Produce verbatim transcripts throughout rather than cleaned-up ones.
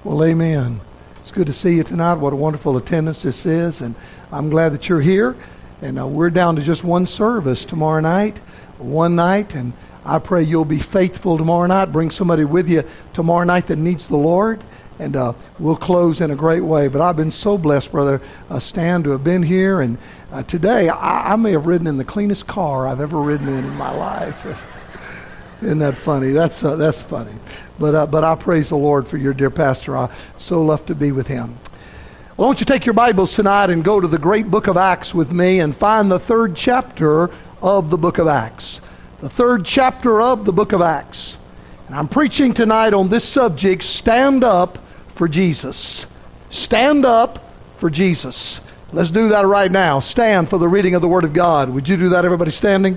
Well, amen. It's good to see you tonight. What a wonderful attendance this is, and I'm glad that you're here. And uh, we're down to just one service tomorrow night, one night, and I pray you'll be faithful tomorrow night. Bring somebody with you tomorrow night that needs the Lord, and uh, we'll close in a great way. But I've been so blessed, Brother uh, Stan, to have been here, and uh, today I, I may have ridden in the cleanest car I've ever ridden in in my life. Isn't that funny? That's uh, that's funny. But uh, but I praise the Lord for your dear pastor. I so love to be with him. Well, won't you take your Bibles tonight and go to the great book of Acts with me and find the third chapter of the book of Acts. The third chapter of the book of Acts. And I'm preaching tonight on this subject, stand up for Jesus. Stand up for Jesus. Let's do that right now. Stand for the reading of the Word of God. Would you do that, everybody standing?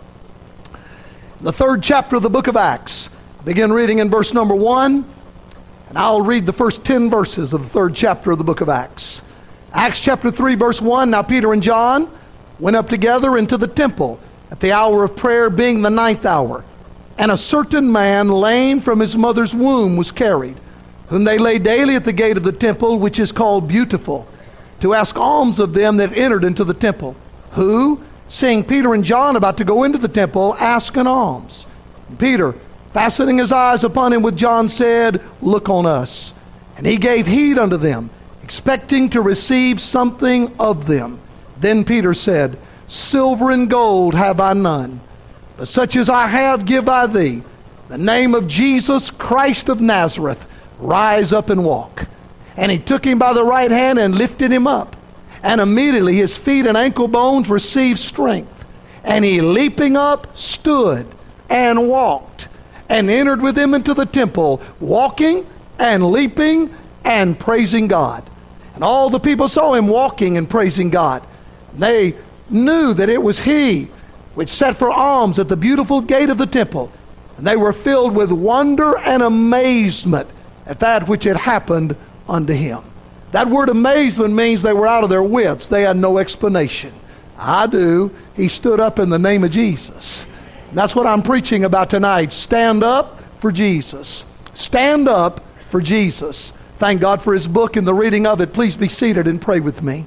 The third chapter of the book of Acts. Begin reading in verse number one, and I'll read the first ten verses of the third chapter of the book of Acts. Acts chapter three, verse one, Now Peter and John went up together into the temple at the hour of prayer, being the ninth hour. And a certain man, lame from his mother's womb, was carried, whom they laid daily at the gate of the temple, which is called Beautiful, to ask alms of them that entered into the temple, who, seeing Peter and John about to go into the temple, asked an alms. And Peter, fastening his eyes upon him with John, said, Look on us. And he gave heed unto them, expecting to receive something of them. Then Peter said, Silver and gold have I none, but such as I have give I thee. The name of Jesus Christ of Nazareth, rise up and walk. And he took him by the right hand and lifted him up. And immediately his feet and ankle bones received strength. And he, leaping up, stood and walked, and entered with him into the temple, walking and leaping and praising God. And all the people saw him walking and praising God. They knew that it was he which sat for alms at the beautiful gate of the temple. And they were filled with wonder and amazement at that which had happened unto him. That word amazement means they were out of their wits. They had no explanation. I do. He stood up in the name of Jesus. That's what I'm preaching about tonight. Stand up for Jesus. Stand up for Jesus. Thank God for his book and the reading of it. Please be seated and pray with me.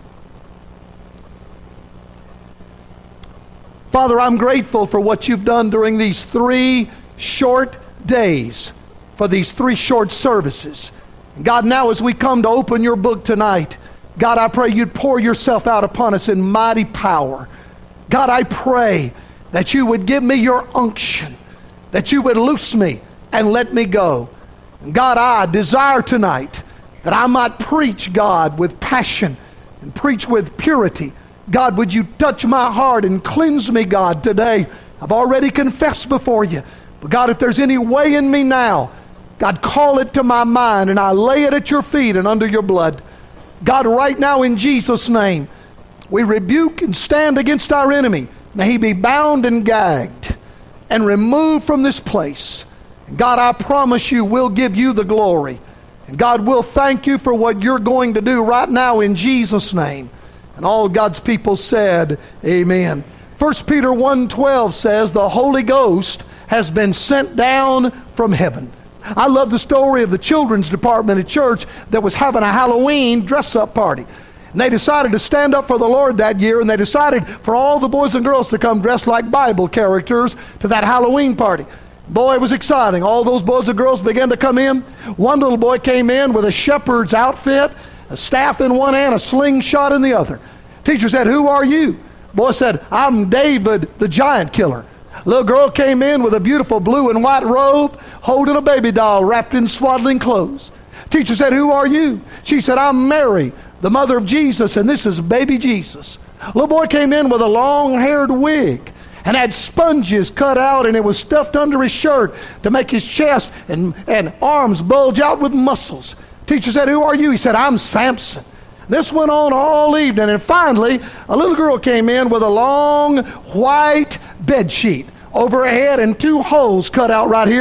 Father, I'm grateful for what you've done during these three short days, for these three short services. God, now as we come to open your book tonight, God, I pray you'd pour yourself out upon us in mighty power. God, I pray that you would give me your unction, that you would loose me and let me go. And God, I desire tonight that I might preach, God, with passion and preach with purity. God, would you touch my heart and cleanse me, God, today. I've already confessed before you. But God, if there's any way in me now, God, call it to my mind, and I lay it at your feet and under your blood. God, right now in Jesus' name, we rebuke and stand against our enemy. May he be bound and gagged and removed from this place. And God, I promise you, we'll give you the glory. And God, we'll thank you for what you're going to do right now in Jesus' name. And all God's people said, amen. First Peter one twelve says, the Holy Ghost has been sent down from heaven. I love the story of the children's department at church that was having a Halloween dress-up party. And they decided to stand up for the Lord that year, and they decided for all the boys and girls to come dressed like Bible characters to that Halloween party. Boy, it was exciting. All those boys and girls began to come in. One little boy came in with a shepherd's outfit, a staff in one hand, a slingshot in the other. Teacher said, who are you? Boy said, I'm David, the giant killer. Little girl came in with a beautiful blue and white robe, holding a baby doll wrapped in swaddling clothes. Teacher said, who are you? She said, I'm Mary, the mother of Jesus, and this is baby Jesus. Little boy came in with a long-haired wig and had sponges cut out, and it was stuffed under his shirt to make his chest and, and arms bulge out with muscles. Teacher said, who are you? He said, I'm Samson. This went on all evening, and finally, a little girl came in with a long white bed sheet over her head and two holes cut out right here.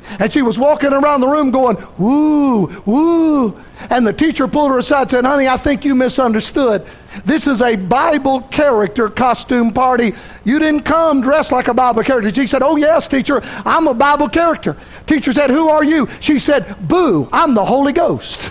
And she was walking around the room going, woo, woo. And the teacher pulled her aside and said, honey, I think you misunderstood. This is a Bible character costume party. You didn't come dressed like a Bible character. She said, oh yes, teacher, I'm a Bible character. Teacher said, who are you? She said, boo, I'm the Holy Ghost.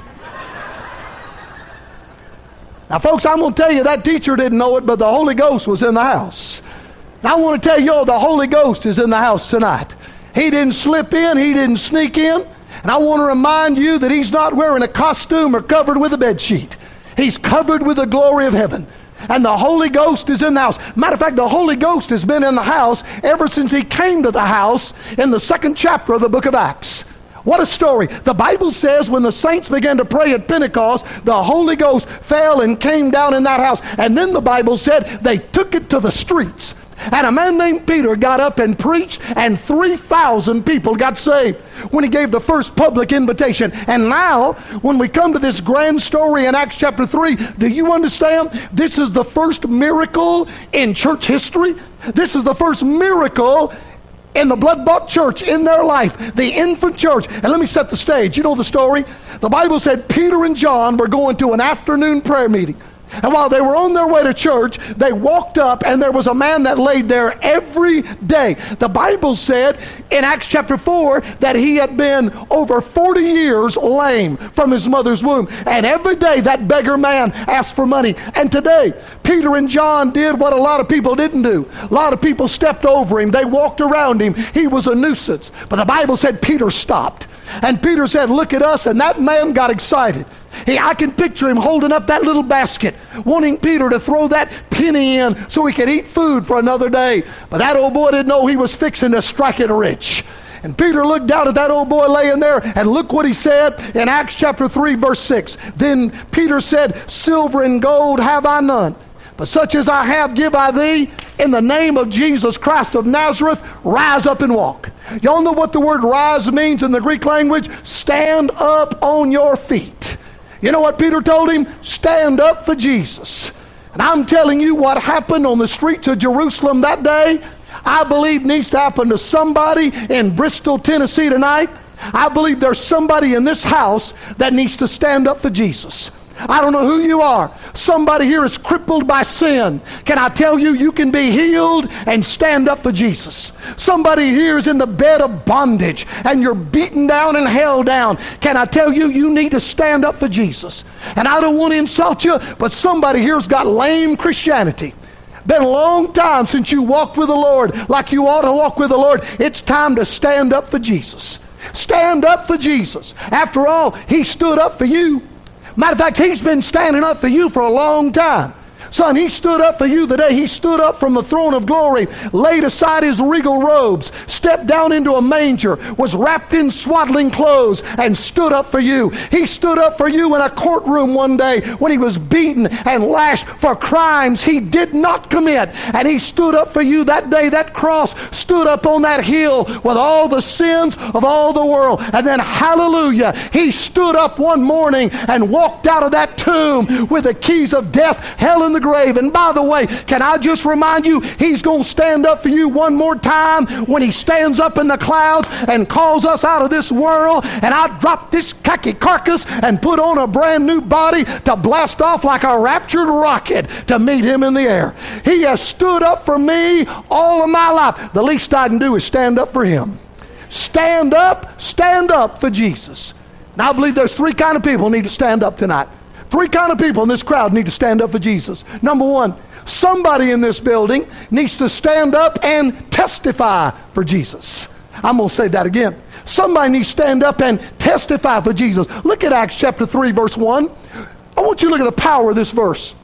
Now folks, I'm going to tell you that teacher didn't know it, but the Holy Ghost was in the house. And I want to tell you, all the Holy Ghost is in the house tonight. He didn't slip in. He didn't sneak in. And I want to remind you that he's not wearing a costume or covered with a bed sheet. He's covered with the glory of heaven. And the Holy Ghost is in the house. Matter of fact, the Holy Ghost has been in the house ever since he came to the house in the second chapter of the book of Acts. What a story. The Bible says when the saints began to pray at Pentecost, the Holy Ghost fell and came down in that house. And then the Bible said they took it to the streets. And a man named Peter got up and preached, and three thousand people got saved when he gave the first public invitation. And now, when we come to this grand story in Acts chapter three, do you understand? This is the first miracle in church history. This is the first miracle in the blood-bought church in their life, the infant church. And let me set the stage. You know the story? The Bible said Peter and John were going to an afternoon prayer meeting. And while they were on their way to church, they walked up, and there was a man that laid there every day. The Bible said in Acts chapter four that he had been over forty years lame from his mother's womb. And every day that beggar man asked for money. And today, Peter and John did what a lot of people didn't do. A lot of people stepped over him. They walked around him. He was a nuisance. But the Bible said Peter stopped. And Peter said, look at us. And that man got excited. He, I can picture him holding up that little basket, wanting Peter to throw that penny in so he could eat food for another day. But that old boy didn't know he was fixing to strike it rich. And Peter looked down at that old boy laying there, and look what he said in Acts chapter three, verse six. Then Peter said, silver and gold have I none, but such as I have give I thee. In the name of Jesus Christ of Nazareth, rise up and walk. Y'all know what the word rise means in the Greek language? Stand up on your feet. You know what Peter told him? Stand up for Jesus. And I'm telling you, what happened on the streets of Jerusalem that day, I believe needs to happen to somebody in Bristol, Tennessee tonight. I believe there's somebody in this house that needs to stand up for Jesus. I don't know who you are. Somebody here is crippled by sin. Can I tell you, you can be healed and stand up for Jesus. Somebody here is in the bed of bondage and you're beaten down and held down. Can I tell you, you need to stand up for Jesus. And I don't want to insult you, but somebody here's got lame Christianity. Been a long time since you walked with the Lord like you ought to walk with the Lord. It's time to stand up for Jesus. Stand up for Jesus. After all, he stood up for you. Matter of fact, he's been standing up for you for a long time. Son, he stood up for you the day he stood up from the throne of glory, laid aside his regal robes, stepped down into a manger, was wrapped in swaddling clothes, and stood up for you. He stood up for you in a courtroom one day when he was beaten and lashed for crimes he did not commit. And he stood up for you that day. That cross stood up on that hill with all the sins of all the world. And then, hallelujah, he stood up one morning and walked out of that tomb with the keys of death, hell, and the grave. And by the way, can I just remind you, he's going to stand up for you one more time when he stands up in the clouds and calls us out of this world. And I drop this khaki carcass and put on a brand new body to blast off like a raptured rocket to meet him in the air. He has stood up for me all of my life. The least I can do is stand up for him. Stand up, stand up for Jesus. And I believe there's three kind of people who need to stand up tonight. Three kind of people in this crowd need to stand up for Jesus. Number one, somebody in this building needs to stand up and testify for Jesus. I'm going to say that again. Somebody needs to stand up and testify for Jesus. Look at Acts chapter three, verse one. I want you to look at the power of this verse.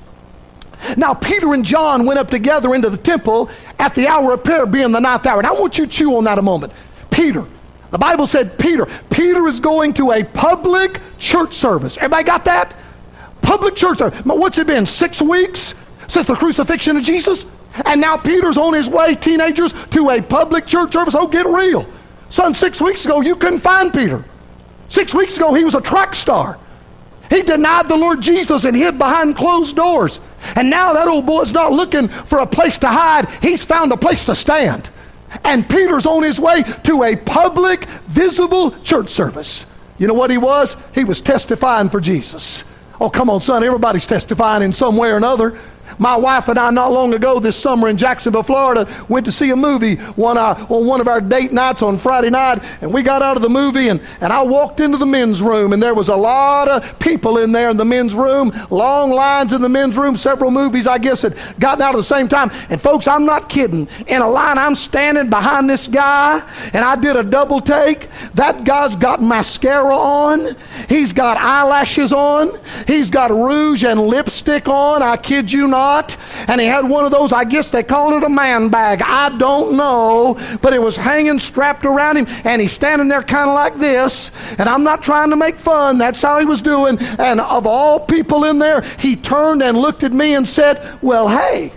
Now Peter and John went up together into the temple at the hour of prayer, being the ninth hour. And I want you to chew on that a moment. Peter. The Bible said Peter. Peter is going to a public church service. Everybody got that? Public church service. What's it been? Six weeks since the crucifixion of Jesus? And now Peter's on his way, teenagers, to a public church service. Oh, get real. Son, six weeks ago, you couldn't find Peter. Six weeks ago, he was a track star. He denied the Lord Jesus and hid behind closed doors. And now that old boy's not looking for a place to hide. He's found a place to stand. And Peter's on his way to a public, visible church service. You know what he was? He was testifying for Jesus. Oh, come on, son. Everybody's testifying in some way or another. My wife and I, not long ago this summer in Jacksonville, Florida, went to see a movie one, uh, on one of our date nights on Friday night, and we got out of the movie, and, and I walked into the men's room, and there was a lot of people in there in the men's room, long lines in the men's room. Several movies, I guess, had gotten out at the same time. And folks, I'm not kidding. In a line, I'm standing behind this guy, and I did a double take. That guy's got mascara on. He's got eyelashes on. He's got rouge and lipstick on. I kid you not. And he had one of those, I guess they call it a man bag. I don't know. But it was hanging strapped around him. And he's standing there kind of like this. And I'm not trying to make fun. That's how he was doing. And of all people in there, he turned and looked at me and said, well, hey.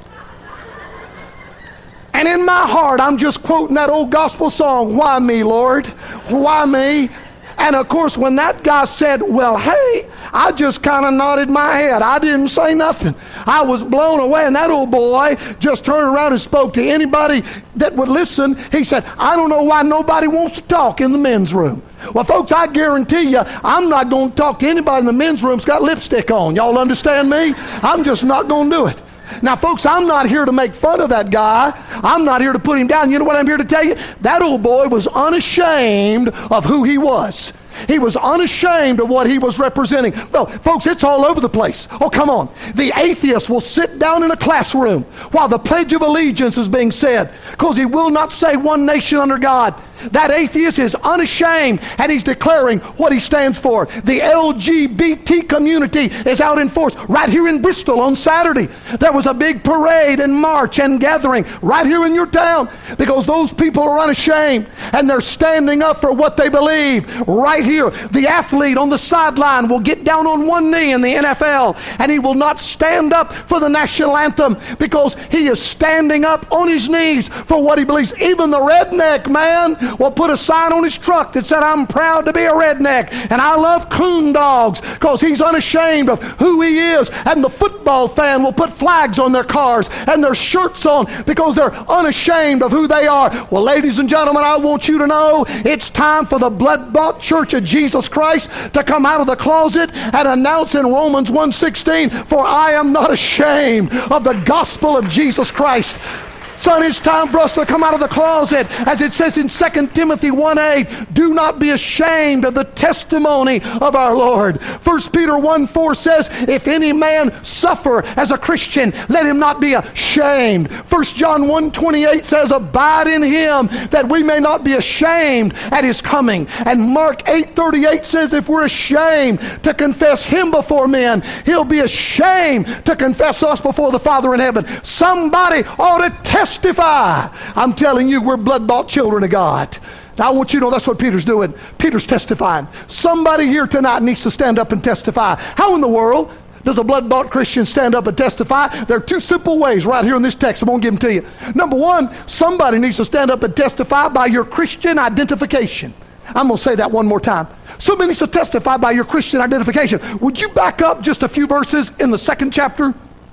And in my heart, I'm just quoting that old gospel song, why me, Lord? Why me? And of course, when that guy said, well, hey, I just kind of nodded my head. I didn't say nothing. I was blown away. And that old boy just turned around and spoke to anybody that would listen. He said, I don't know why nobody wants to talk in the men's room. Well, folks, I guarantee you, I'm not going to talk to anybody in the men's room that's got lipstick on. Y'all understand me? I'm just not going to do it. Now, folks, I'm not here to make fun of that guy. I'm not here to put him down. You know what I'm here to tell you? That old boy was unashamed of who he was. He was unashamed of what he was representing. Well, folks, it's all over the place. Oh, come on. The atheist will sit down in a classroom while the Pledge of Allegiance is being said because he will not say one nation under God. That atheist is unashamed, and he's declaring what he stands for. The L G B T community is out in force. Right here in Bristol on Saturday, there was a big parade and march and gathering right here in your town because those people are unashamed, and they're standing up for what they believe. Right here, the athlete on the sideline will get down on one knee in the N F L, and he will not stand up for the national anthem because he is standing up on his knees for what he believes. Even the redneck man will put a sign on his truck that said, I'm proud to be a redneck and I love coon dogs, because he's unashamed of who he is. And the football fan will put flags on their cars and their shirts on because they're unashamed of who they are. Well, ladies and gentlemen, I want you to know it's time for the blood-bought Church of Jesus Christ to come out of the closet and announce in Romans one sixteen, for I am not ashamed of the gospel of Jesus Christ. Son, it's time for us to come out of the closet. As it says in Second Timothy one eight, do not be ashamed of the testimony of our Lord. First Peter one four says, if any man suffer as a Christian, let him not be ashamed. First John one twenty-eight says, abide in him that we may not be ashamed at his coming. And Mark eight thirty-eight says, if we're ashamed to confess him before men, he'll be ashamed to confess us before the Father in heaven. Somebody ought to testify. Testify. I'm telling you, we're blood-bought children of God. Now, I want you to know that's what Peter's doing. Peter's testifying. Somebody here tonight needs to stand up and testify. How in the world does a blood-bought Christian stand up and testify? There are two simple ways right here in this text. I'm going to give them to you. Number one, somebody needs to stand up and testify by your Christian identification. I'm going to say that one more time. Somebody needs to testify by your Christian identification. Would you back up just a few verses in the second chapter?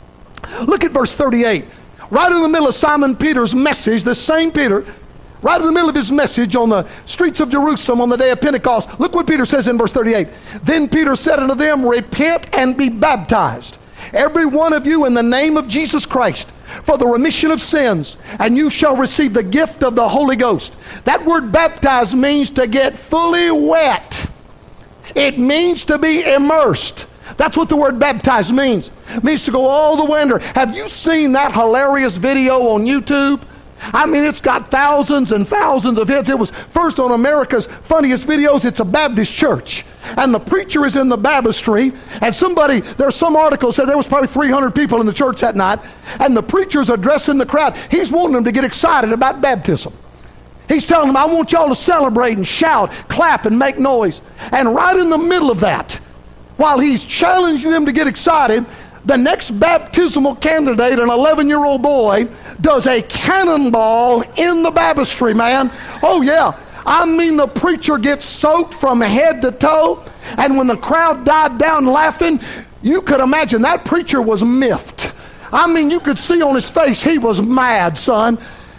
Look at verse thirty-eight. Right in the middle of Simon Peter's message, the same Peter, right in the middle of his message on the streets of Jerusalem on the day of Pentecost, look what Peter says in verse thirty-eight. Then Peter said unto them, repent and be baptized, every one of you, in the name of Jesus Christ, for the remission of sins, and you shall receive the gift of the Holy Ghost. That word baptized means to get fully wet. It means to be immersed. That's what the word baptized means. It means to go all the way under. Have you seen that hilarious video on YouTube? I mean, it's got thousands and thousands of hits. It was first on America's Funniest Videos. It's a Baptist church. And the preacher is in the baptistry. And somebody, there's some article said there was probably three hundred people in the church that night. And the preacher's addressing the crowd. He's wanting them to get excited about baptism. He's telling them, I want y'all to celebrate and shout, clap, and make noise. And right in the middle of that, while he's challenging them to get excited, the next baptismal candidate, an eleven-year-old boy, does a cannonball in the baptistry, man. Oh, yeah. I mean, the preacher gets soaked from head to toe, and when the crowd died down laughing, you could imagine that preacher was miffed. I mean, you could see on his face he was mad, son.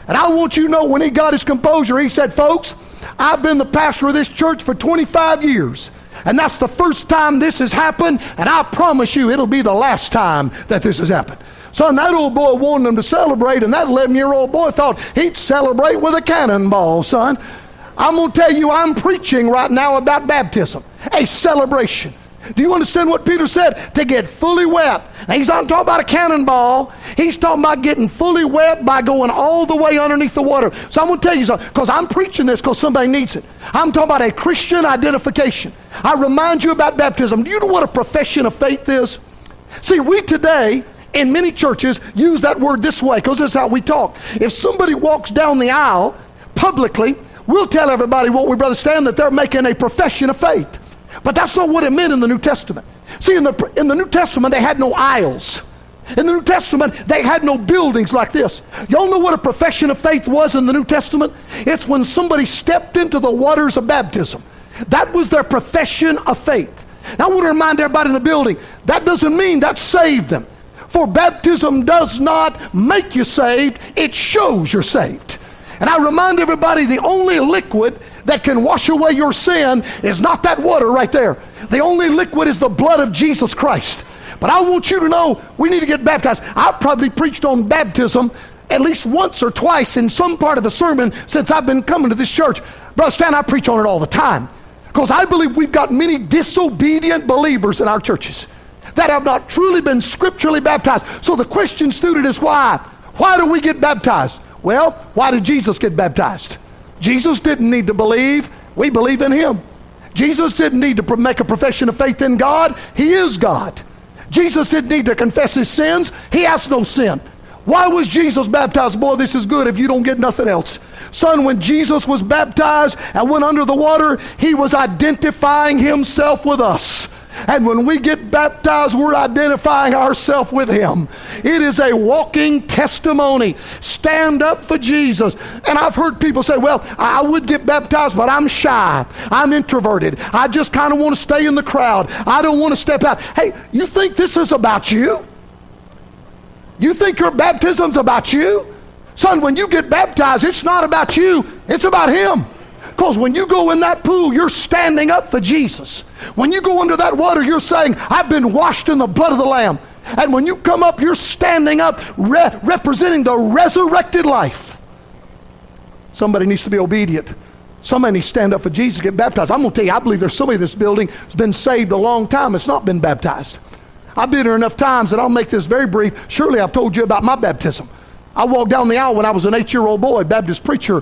And I want you to know, when he got his composure, he said, folks, I've been the pastor of this church for twenty-five years. And that's the first time this has happened, and I promise you it'll be the last time that this has happened. Son, that old boy wanted them to celebrate, and that eleven-year-old boy thought he'd celebrate with a cannonball, son. I'm going to tell you, I'm preaching right now about baptism, a celebration. Do you understand what Peter said? To get fully wet. Now, he's not talking about a cannonball. He's talking about getting fully wet by going all the way underneath the water. So I'm going to tell you something, because I'm preaching this because somebody needs it. I'm talking about a Christian identification. I remind you about baptism. Do you know what a profession of faith is? See, we today, in many churches, use that word this way, because this is how we talk. If somebody walks down the aisle publicly, we'll tell everybody, won't we, Brother Stan, that they're making a profession of faith. But that's not what it meant in the New Testament. See, in the, in the New Testament, they had no aisles. In the New Testament, they had no buildings like this. Y'all know what a profession of faith was in the New Testament? It's when somebody stepped into the waters of baptism. That was their profession of faith. Now, I want to remind everybody in the building, that doesn't mean that saved them. For baptism does not make you saved, it shows you're saved. And I remind everybody, the only liquid that can wash away your sin is not that water right there. The only liquid is the blood of Jesus Christ. But I want you to know, we need to get baptized. I've probably preached on baptism at least once or twice in some part of a sermon since I've been coming to this church. Brother Stan, I preach on it all the time, because I believe we've got many disobedient believers in our churches that have not truly been scripturally baptized. So the question, student, is why? Why do we get baptized? Well, why did Jesus get baptized? Jesus didn't need to believe. We believe in him. Jesus didn't need to make a profession of faith in God. He is God. Jesus didn't need to confess his sins. He has no sin. Why was Jesus baptized? Boy, this is good if you don't get nothing else. Son, when Jesus was baptized and went under the water, he was identifying himself with us. And when we get baptized, we're identifying ourselves with him. It is a walking testimony. Stand up for Jesus. And I've heard people say, well, I would get baptized, but I'm shy. I'm introverted. I just kind of want to stay in the crowd. I don't want to step out. Hey, you think this is about you? You think your baptism's about you? Son, when you get baptized, it's not about you. It's about him. Because when you go in that pool, you're standing up for Jesus. When you go under that water, you're saying, I've been washed in the blood of the Lamb. And when you come up, you're standing up re- representing the resurrected life. Somebody needs to be obedient. Somebody needs to stand up for Jesus, get baptized. I'm going to tell you, I believe there's somebody in this building who's been saved a long time. It's not been baptized. I've been here enough times, and I'll make this very brief. Surely I've told you about my baptism. I walked down the aisle when I was an eight-year-old boy, Baptist preacher,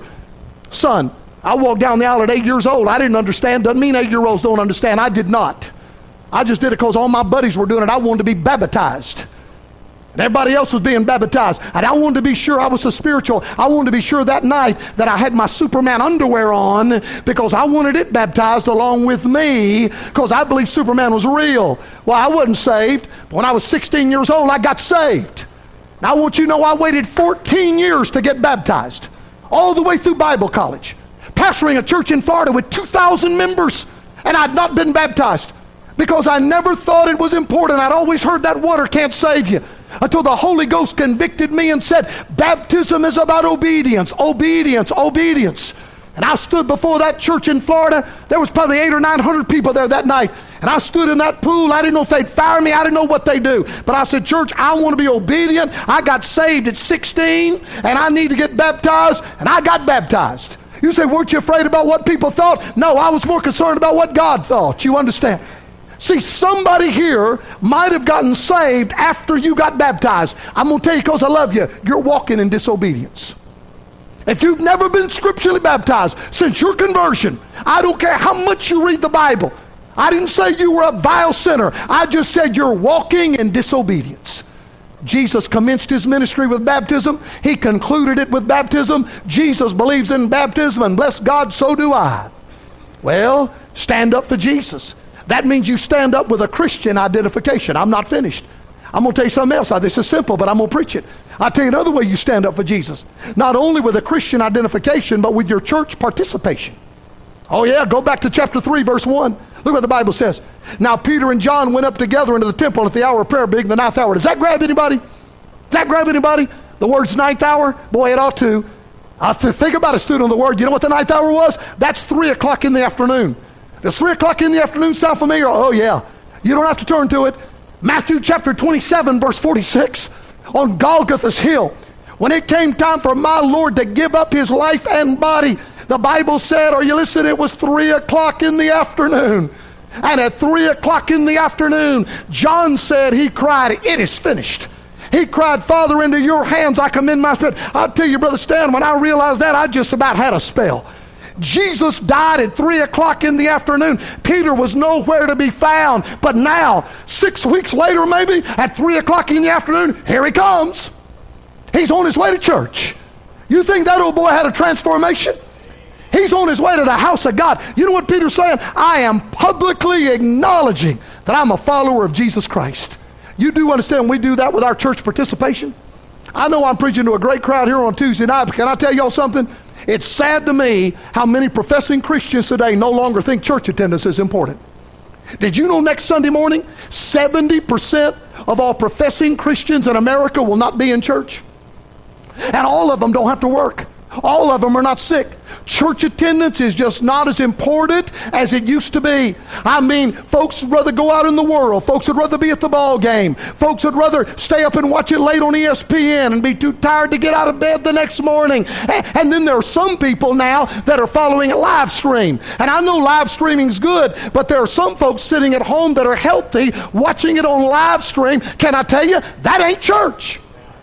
son. I walked down the aisle at eight years old. I didn't understand. Doesn't mean eight-year-olds don't understand. I did not. I just did it because all my buddies were doing it. I wanted to be baptized. And everybody else was being baptized. And I wanted to be sure I was a spiritual. I wanted to be sure that night that I had my Superman underwear on, because I wanted it baptized along with me, because I believed Superman was real. Well, I wasn't saved. But when I was sixteen years old, I got saved. And I want you to know I waited fourteen years to get baptized, all the way through Bible college, pastoring a church in Florida with two thousand members, and I'd not been baptized because I never thought it was important. I'd always heard that water can't save you, until the Holy Ghost convicted me and said, baptism is about obedience, obedience, obedience. And I stood before that church in Florida. There was probably eight or nine hundred people there that night. And I stood in that pool. I didn't know if they'd fire me. I didn't know what they do. But I said, church, I want to be obedient. I got saved at sixteen, and I need to get baptized, and I got baptized. You say, weren't you afraid about what people thought? No, I was more concerned about what God thought. You understand? See, somebody here might have gotten saved after you got baptized. I'm going to tell you, because I love you, you're walking in disobedience. If you've never been scripturally baptized since your conversion, I don't care how much you read the Bible. I didn't say you were a vile sinner. I just said you're walking in disobedience. Jesus commenced his ministry with baptism. He concluded it with baptism. Jesus believes in baptism, and bless God, so do I. Well, stand up for Jesus. That means you stand up with a Christian identification. I'm not finished. I'm going to tell you something else. Now, this is simple, but I'm going to preach it. I'll tell you another way you stand up for Jesus. Not only with a Christian identification, but with your church participation. Oh yeah, go back to chapter three, verse one. Look what the Bible says. Now Peter and John went up together into the temple at the hour of prayer, being the ninth hour. Does that grab anybody? Does that grab anybody? The words ninth hour? Boy, it ought to. I th- think about a student of the Word. You know what the ninth hour was? That's three o'clock in the afternoon. Does three o'clock in the afternoon sound familiar? Oh, yeah. You don't have to turn to it. Matthew chapter twenty-seven, verse forty-six. On Golgotha's hill, when it came time for my Lord to give up his life and body, the Bible said, are you listening? It was three o'clock in the afternoon. And at three o'clock in the afternoon, John said, he cried, it is finished. He cried, Father, into your hands I commend my spirit. I'll tell you, Brother Stan, when I realized that, I just about had a spell. Jesus died at three o'clock in the afternoon. Peter was nowhere to be found. But now, six weeks later maybe, at three o'clock in the afternoon, here he comes. He's on his way to church. You think that old boy had a transformation? He's on his way to the house of God. You know what Peter's saying? I am publicly acknowledging that I'm a follower of Jesus Christ. You do understand we do that with our church participation? I know I'm preaching to a great crowd here on Tuesday night, but can I tell y'all something? It's sad to me how many professing Christians today no longer think church attendance is important. Did you know next Sunday morning, seventy percent of all professing Christians in America will not be in church? And all of them don't have to work. All of them are not sick. Church attendance is just not as important as it used to be. I mean, folks would rather go out in the world. Folks would rather be at the ball game. Folks would rather stay up and watch it late on E S P N and be too tired to get out of bed the next morning. And, and then there are some people now that are following a live stream. And I know live streaming's good, but there are some folks sitting at home that are healthy watching it on live stream. Can I tell you, that ain't church.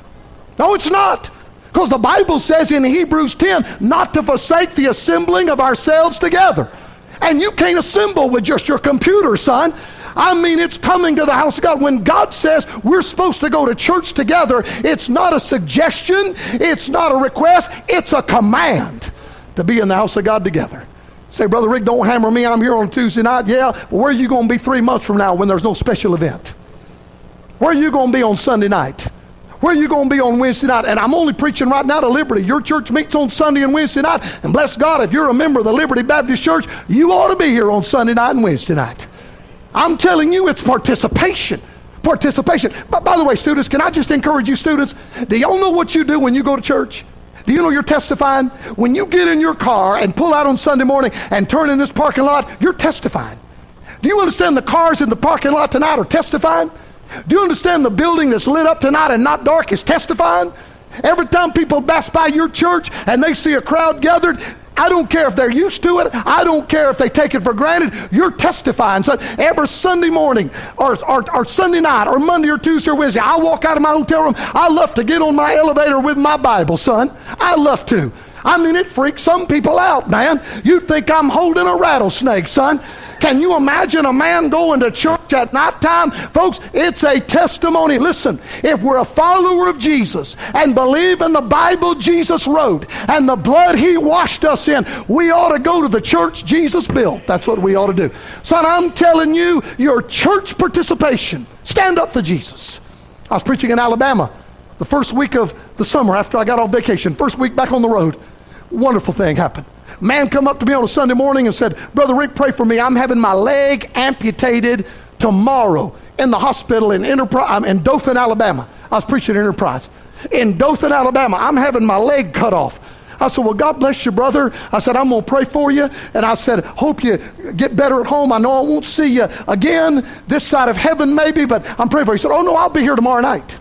No, it's not. Because the Bible says in Hebrews ten not to forsake the assembling of ourselves together. And you can't assemble with just your computer, son. I mean, it's coming to the house of God. When God says we're supposed to go to church together, it's not a suggestion, it's not a request, it's a command to be in the house of God together. Say, Brother Rick, don't hammer me. I'm here on Tuesday night. Yeah, but where are you going to be three months from now when there's no special event? Where are you going to be on Sunday night? Where are you going to be on Wednesday night? And I'm only preaching right now to Liberty. Your church meets on Sunday and Wednesday night. And bless God, if you're a member of the Liberty Baptist Church, you ought to be here on Sunday night and Wednesday night. I'm telling you, it's participation. Participation. But by the way, students, can I just encourage you students? Do y'all know what you do when you go to church? Do you know you're testifying? When you get in your car and pull out on Sunday morning and turn in this parking lot, you're testifying. Do you understand the cars in the parking lot tonight are testifying? Do you understand the building that's lit up tonight and not dark is testifying? Every time people pass by your church and they see a crowd gathered, I don't care if they're used to it. I don't care if they take it for granted. You're testifying. So every Sunday morning or, or, or Sunday night or Monday or Tuesday or Wednesday, I walk out of my hotel room. I love to get on my elevator with my Bible, son. I love to. I mean, it freaks some people out, man. You'd think I'm holding a rattlesnake, son. Can you imagine a man going to church at nighttime? Folks, it's a testimony. Listen, if we're a follower of Jesus and believe in the Bible Jesus wrote and the blood he washed us in, we ought to go to the church Jesus built. That's what we ought to do. Son, I'm telling you, your church participation, stand up for Jesus. I was preaching in Alabama the first week of the summer after I got off vacation. First week back on the road. Wonderful thing happened. Man come up to me on a Sunday morning and said, Brother Rick, pray for me. I'm having my leg amputated tomorrow in the hospital in Enterprise, I'm in Dothan, Alabama. I was preaching at Enterprise. In Dothan, Alabama, I'm having my leg cut off. I said, well, God bless you, brother. I said, I'm going to pray for you. And I said, hope you get better at home. I know I won't see you again this side of heaven maybe, but I'm praying for you. He said, oh, no, I'll be here tomorrow night.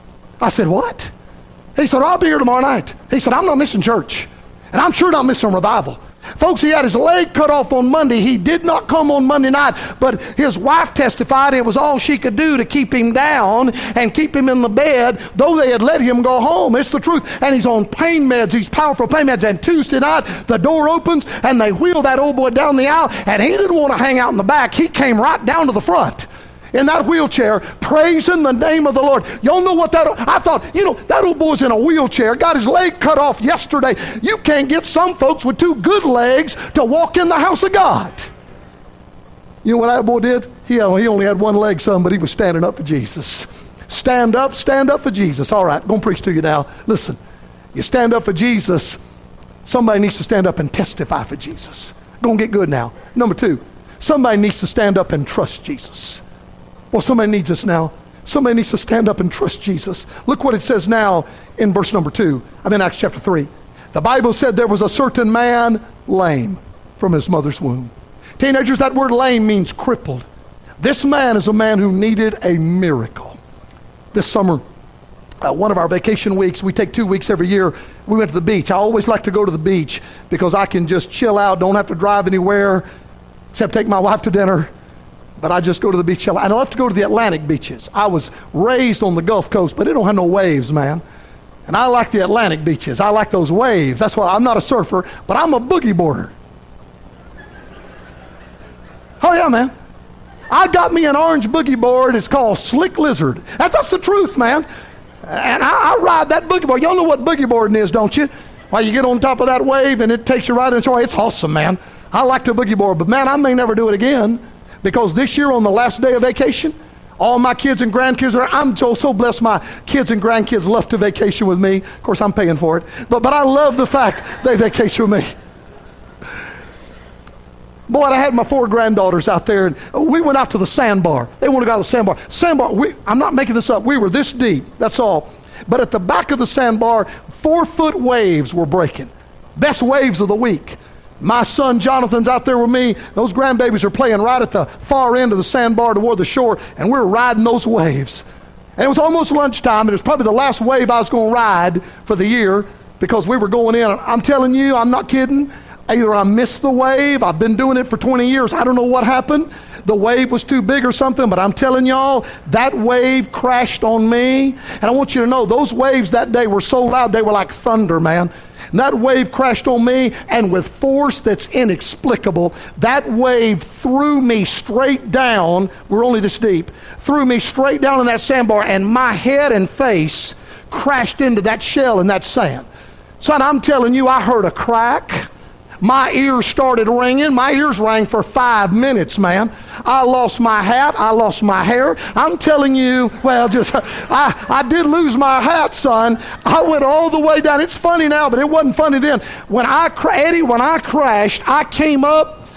I said, what? He said, I'll be here tomorrow night. He said, I'm not missing church. And I'm sure not missing revival. Folks, he had his leg cut off on Monday. He did not come on Monday night, but his wife testified it was all she could do to keep him down and keep him in the bed, though they had let him go home. It's the truth. And he's on pain meds, these powerful pain meds. And Tuesday night, the door opens, and they wheel that old boy down the aisle, and he didn't want to hang out in the back. He came right down to the front in that wheelchair, praising the name of the Lord. Y'all know what that, I thought, you know, that old boy's in a wheelchair, got his leg cut off yesterday. You can't get some folks with two good legs to walk in the house of God. You know what that boy did? He, he only had one leg, son, but he was standing up for Jesus. Stand up, stand up for Jesus. All right, I'm going to preach to you now. Listen, you stand up for Jesus, somebody needs to stand up and testify for Jesus. Going to get good now. Number two, somebody needs to stand up and trust Jesus. Well, somebody needs us now. Somebody needs to stand up and trust Jesus. Look what it says now in verse number two. I'm in Acts chapter three. The Bible said there was a certain man lame from his mother's womb. Teenagers, that word lame means crippled. This man is a man who needed a miracle. This summer, uh, one of our vacation weeks, we take two weeks every year, we went to the beach. I always like to go to the beach because I can just chill out, don't have to drive anywhere, except take my wife to dinner. But I just go to the beach. I don't have to go to the Atlantic beaches. I was raised on the Gulf Coast, but it don't have no waves, man. And I like the Atlantic beaches. I like those waves. That's why I'm not a surfer, but I'm a boogie boarder. Oh yeah, man. I got me an orange boogie board. It's called Slick Lizard. That, that's the truth, man. And I, I ride that boogie board. Y'all know what boogie boarding is, don't you? Well, you get on top of that wave and it takes you right into it. It's awesome, man. I like the boogie board, but man, I may never do it again because this year on the last day of vacation, all my kids and grandkids are, I'm so, so blessed my kids and grandkids love to vacation with me. Of course, I'm paying for it. But, but I love the fact they vacation with me. Boy, I had my four granddaughters out there, and we went out to the sandbar. They want to go to the sandbar. Sandbar, we, I'm not making this up. We were this deep, that's all. But at the back of the sandbar, four-foot waves were breaking. Best waves of the week. My son Jonathan's out there with me. Those grandbabies are playing right at the far end of the sandbar toward the shore, and we're riding those waves. And it was almost lunchtime, and it was probably the last wave I was going to ride for the year because we were going in. I'm telling you, I'm not kidding. Either I missed the wave, I've been doing it for twenty years, I don't know what happened. The wave was too big or something, but I'm telling y'all, that wave crashed on me. And I want you to know, those waves that day were so loud, they were like thunder, man. And that wave crashed on me, and with force that's inexplicable, that wave threw me straight down, we're only this deep, threw me straight down in that sandbar, and my head and face crashed into that shell in that sand. Son, I'm telling you, I heard a crack. My ears started ringing. My ears rang for five minutes, man. I lost my hat. I lost my hair. I'm telling you, well, just, I, I did lose my hat, son. I went all the way down. It's funny now, but it wasn't funny then. When I, Eddie, when I crashed, I came up,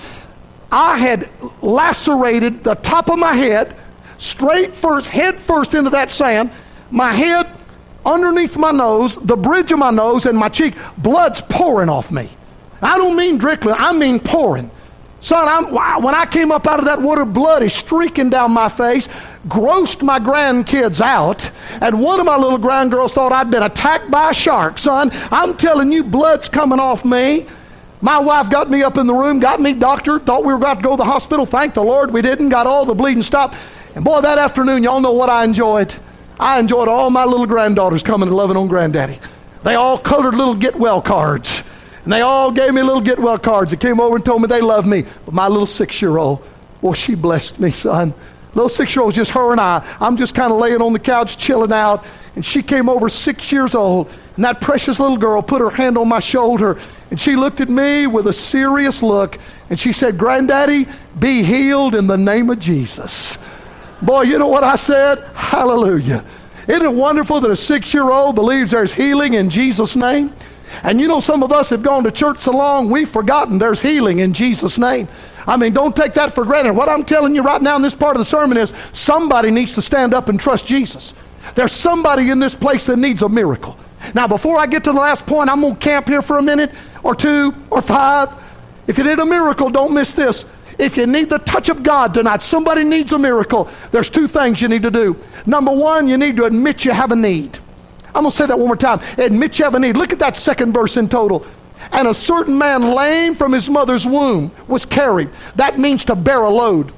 I had lacerated the top of my head, straight first, head first into that sand. My head underneath my nose, the bridge of my nose, and my cheek, blood's pouring off me. I don't mean trickling, I mean pouring. Son, I'm, when I came up out of that water, blood is streaking down my face, grossed my grandkids out, and one of my little grandgirls thought I'd been attacked by a shark. Son, I'm telling you, blood's coming off me. My wife got me up in the room, got me doctored, thought we were about to go to the hospital. Thank the Lord we didn't, got all the bleeding stopped. And boy, that afternoon, y'all know what I enjoyed. I enjoyed all my little granddaughters coming and loving on Granddaddy. They all colored little get well cards. And they all gave me little get well cards. They came over and told me they loved me. But my little six-year-old, well, she blessed me, son. Little six-year-old, just her and I. I'm just kind of laying on the couch, chilling out. And she came over six years old. And that precious little girl put her hand on my shoulder. And she looked at me with a serious look. And she said, Granddaddy, be healed in the name of Jesus. Boy, you know what I said? Hallelujah. Isn't it wonderful that a six-year-old believes there's healing in Jesus' name? And you know, some of us have gone to church so long, we've forgotten there's healing in Jesus' name. I mean, don't take that for granted. What I'm telling you right now in this part of the sermon is somebody needs to stand up and trust Jesus. There's somebody in this place that needs a miracle. Now, before I get to the last point, I'm going to camp here for a minute or two or five. If you need a miracle, don't miss this. If you need the touch of God tonight, somebody needs a miracle, there's two things you need to do. Number one, you need to admit you have a need. I'm going to say that one more time. Admit you have a need. Look at that second verse in total. And a certain man lame from his mother's womb was carried. That means to bear a load.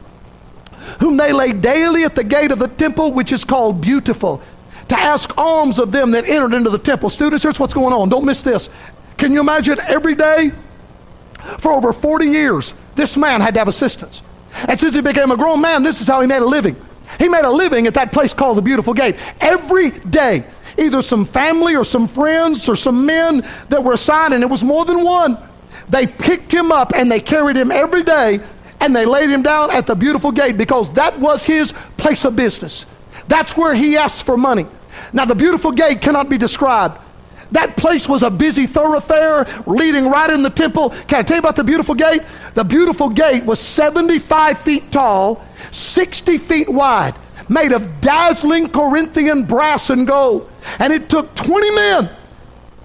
Whom they laid daily at the gate of the temple, which is called Beautiful, to ask alms of them that entered into the temple. Students, here's what's going on. Don't miss this. Can you imagine every day for over forty years, this man had to have assistance. And since he became a grown man, this is how he made a living. He made a living at that place called the Beautiful Gate. Every day, either some family or some friends or some men that were assigned, and it was more than one, they picked him up and they carried him every day and they laid him down at the Beautiful Gate because that was his place of business. That's where he asked for money. Now, the Beautiful Gate cannot be described. That place was a busy thoroughfare leading right in the temple. Can I tell you about the Beautiful Gate? The Beautiful Gate was seventy-five feet tall, sixty feet wide, made of dazzling Corinthian brass and gold. And it took twenty men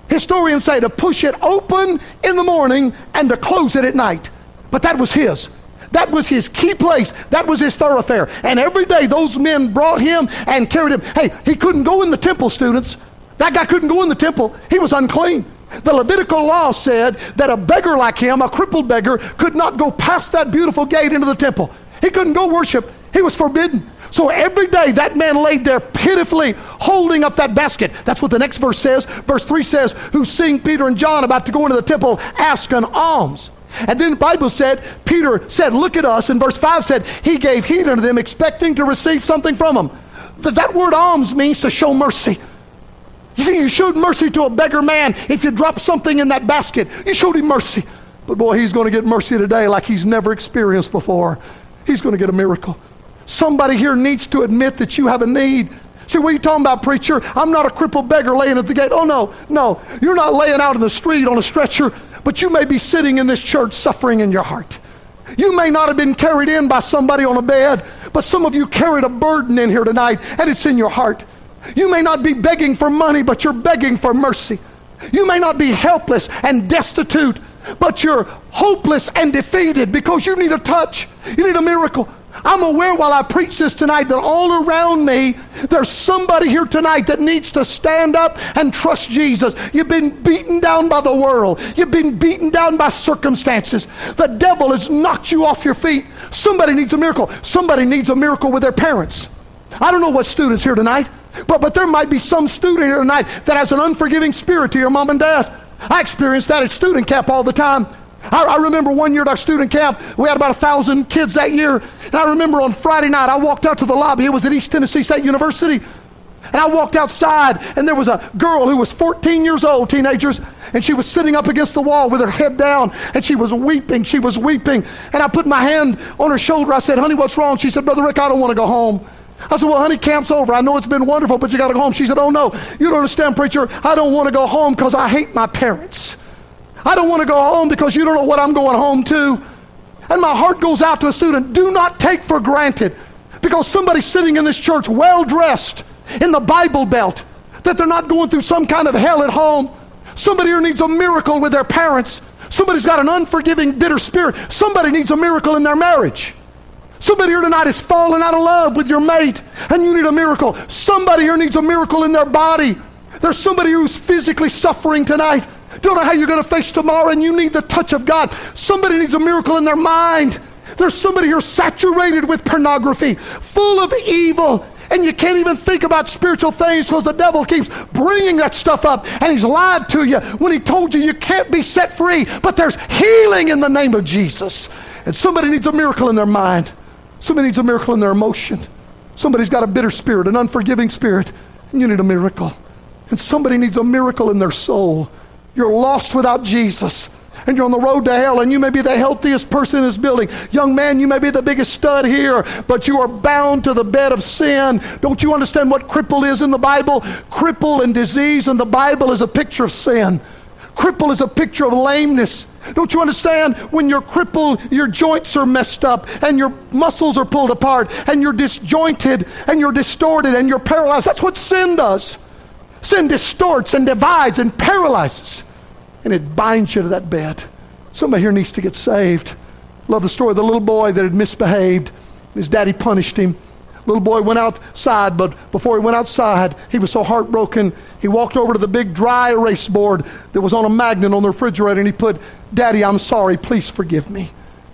Historians say to push it open in the morning and to close it at night. But that was his. That was his key place. That was his thoroughfare. And every day those men brought him and carried him. Hey, he couldn't go in the temple, students. That guy couldn't go in the temple. He was unclean. The Levitical law said that a beggar like him, a crippled beggar, could not go past that beautiful gate into the temple. He couldn't go worship. He was forbidden. So every day that man laid there pitifully holding up that basket. That's what the next verse says. Verse three says, who seeing Peter and John about to go into the temple, ask an alms. And then the Bible said, Peter said, look at us. And verse five said, he gave heed unto them, expecting to receive something from them. Th- that word alms means to show mercy. You see, you showed mercy to a beggar man if you dropped something in that basket. You showed him mercy. But boy, he's going to get mercy today like he's never experienced before. He's going to get a miracle. Somebody here needs to admit that you have a need. See, what are you talking about, preacher? I'm not a crippled beggar laying at the gate. Oh, no, no. You're not laying out in the street on a stretcher, but you may be sitting in this church suffering in your heart. You may not have been carried in by somebody on a bed, but some of you carried a burden in here tonight, and it's in your heart. You may not be begging for money, but you're begging for mercy. You may not be helpless and destitute, but you're hopeless and defeated because you need a touch. You need a miracle. I'm aware while I preach this tonight that all around me, there's somebody here tonight that needs to stand up and trust Jesus. You've been beaten down by the world. You've been beaten down by circumstances. The devil has knocked you off your feet. Somebody needs a miracle. Somebody needs a miracle with their parents. I don't know what students here tonight, but, but there might be some student here tonight that has an unforgiving spirit to your mom and dad. I experience that at student camp all the time. I, I remember one year at our student camp, we had about a thousand kids that year. And I remember on Friday night, I walked out to the lobby. It was at East Tennessee State University. And I walked outside, and there was a girl who was fourteen years old, teenagers, and she was sitting up against the wall with her head down, and she was weeping. She was weeping. And I put my hand on her shoulder. I said, honey, what's wrong? She said, Brother Rick, I don't want to go home. I said, well, honey, camp's over. I know it's been wonderful, but you got to go home. She said, oh, no, you don't understand, preacher. I don't want to go home because I hate my parents. I don't want to go home because you don't know what I'm going home to. And my heart goes out to a student. Do not take for granted because somebody's sitting in this church well-dressed in the Bible Belt that they're not going through some kind of hell at home. Somebody here needs a miracle with their parents. Somebody's got an unforgiving, bitter spirit. Somebody needs a miracle in their marriage. Somebody here tonight is falling out of love with your mate and you need a miracle. Somebody here needs a miracle in their body. There's somebody who's physically suffering tonight. Don't know how you're going to face tomorrow and you need the touch of God. Somebody needs a miracle in their mind. There's somebody here saturated with pornography, full of evil, and you can't even think about spiritual things because the devil keeps bringing that stuff up, and he's lied to you when he told you you can't be set free, but there's healing in the name of Jesus. And somebody needs a miracle in their mind. Somebody needs a miracle in their emotion. Somebody's got a bitter spirit, an unforgiving spirit, and you need a miracle. And somebody needs a miracle in their soul. You're lost without Jesus, and you're on the road to hell, and you may be the healthiest person in this building. Young man, you may be the biggest stud here, but you are bound to the bed of sin. Don't you understand what cripple is in the Bible? Cripple and disease in the Bible is a picture of sin. Cripple is a picture of lameness. Don't you understand? When you're crippled, your joints are messed up, and your muscles are pulled apart, and you're disjointed, and you're distorted, and you're paralyzed. That's what sin does. Sin distorts and divides and paralyzes, and it binds you to that bed. Somebody here needs to get saved. Love the story of the little boy that had misbehaved. His daddy punished him. Little boy went outside, but before he went outside, he was so heartbroken, he walked over to the big dry erase board that was on a magnet on the refrigerator, and he put, Daddy, I'm sorry, please forgive me.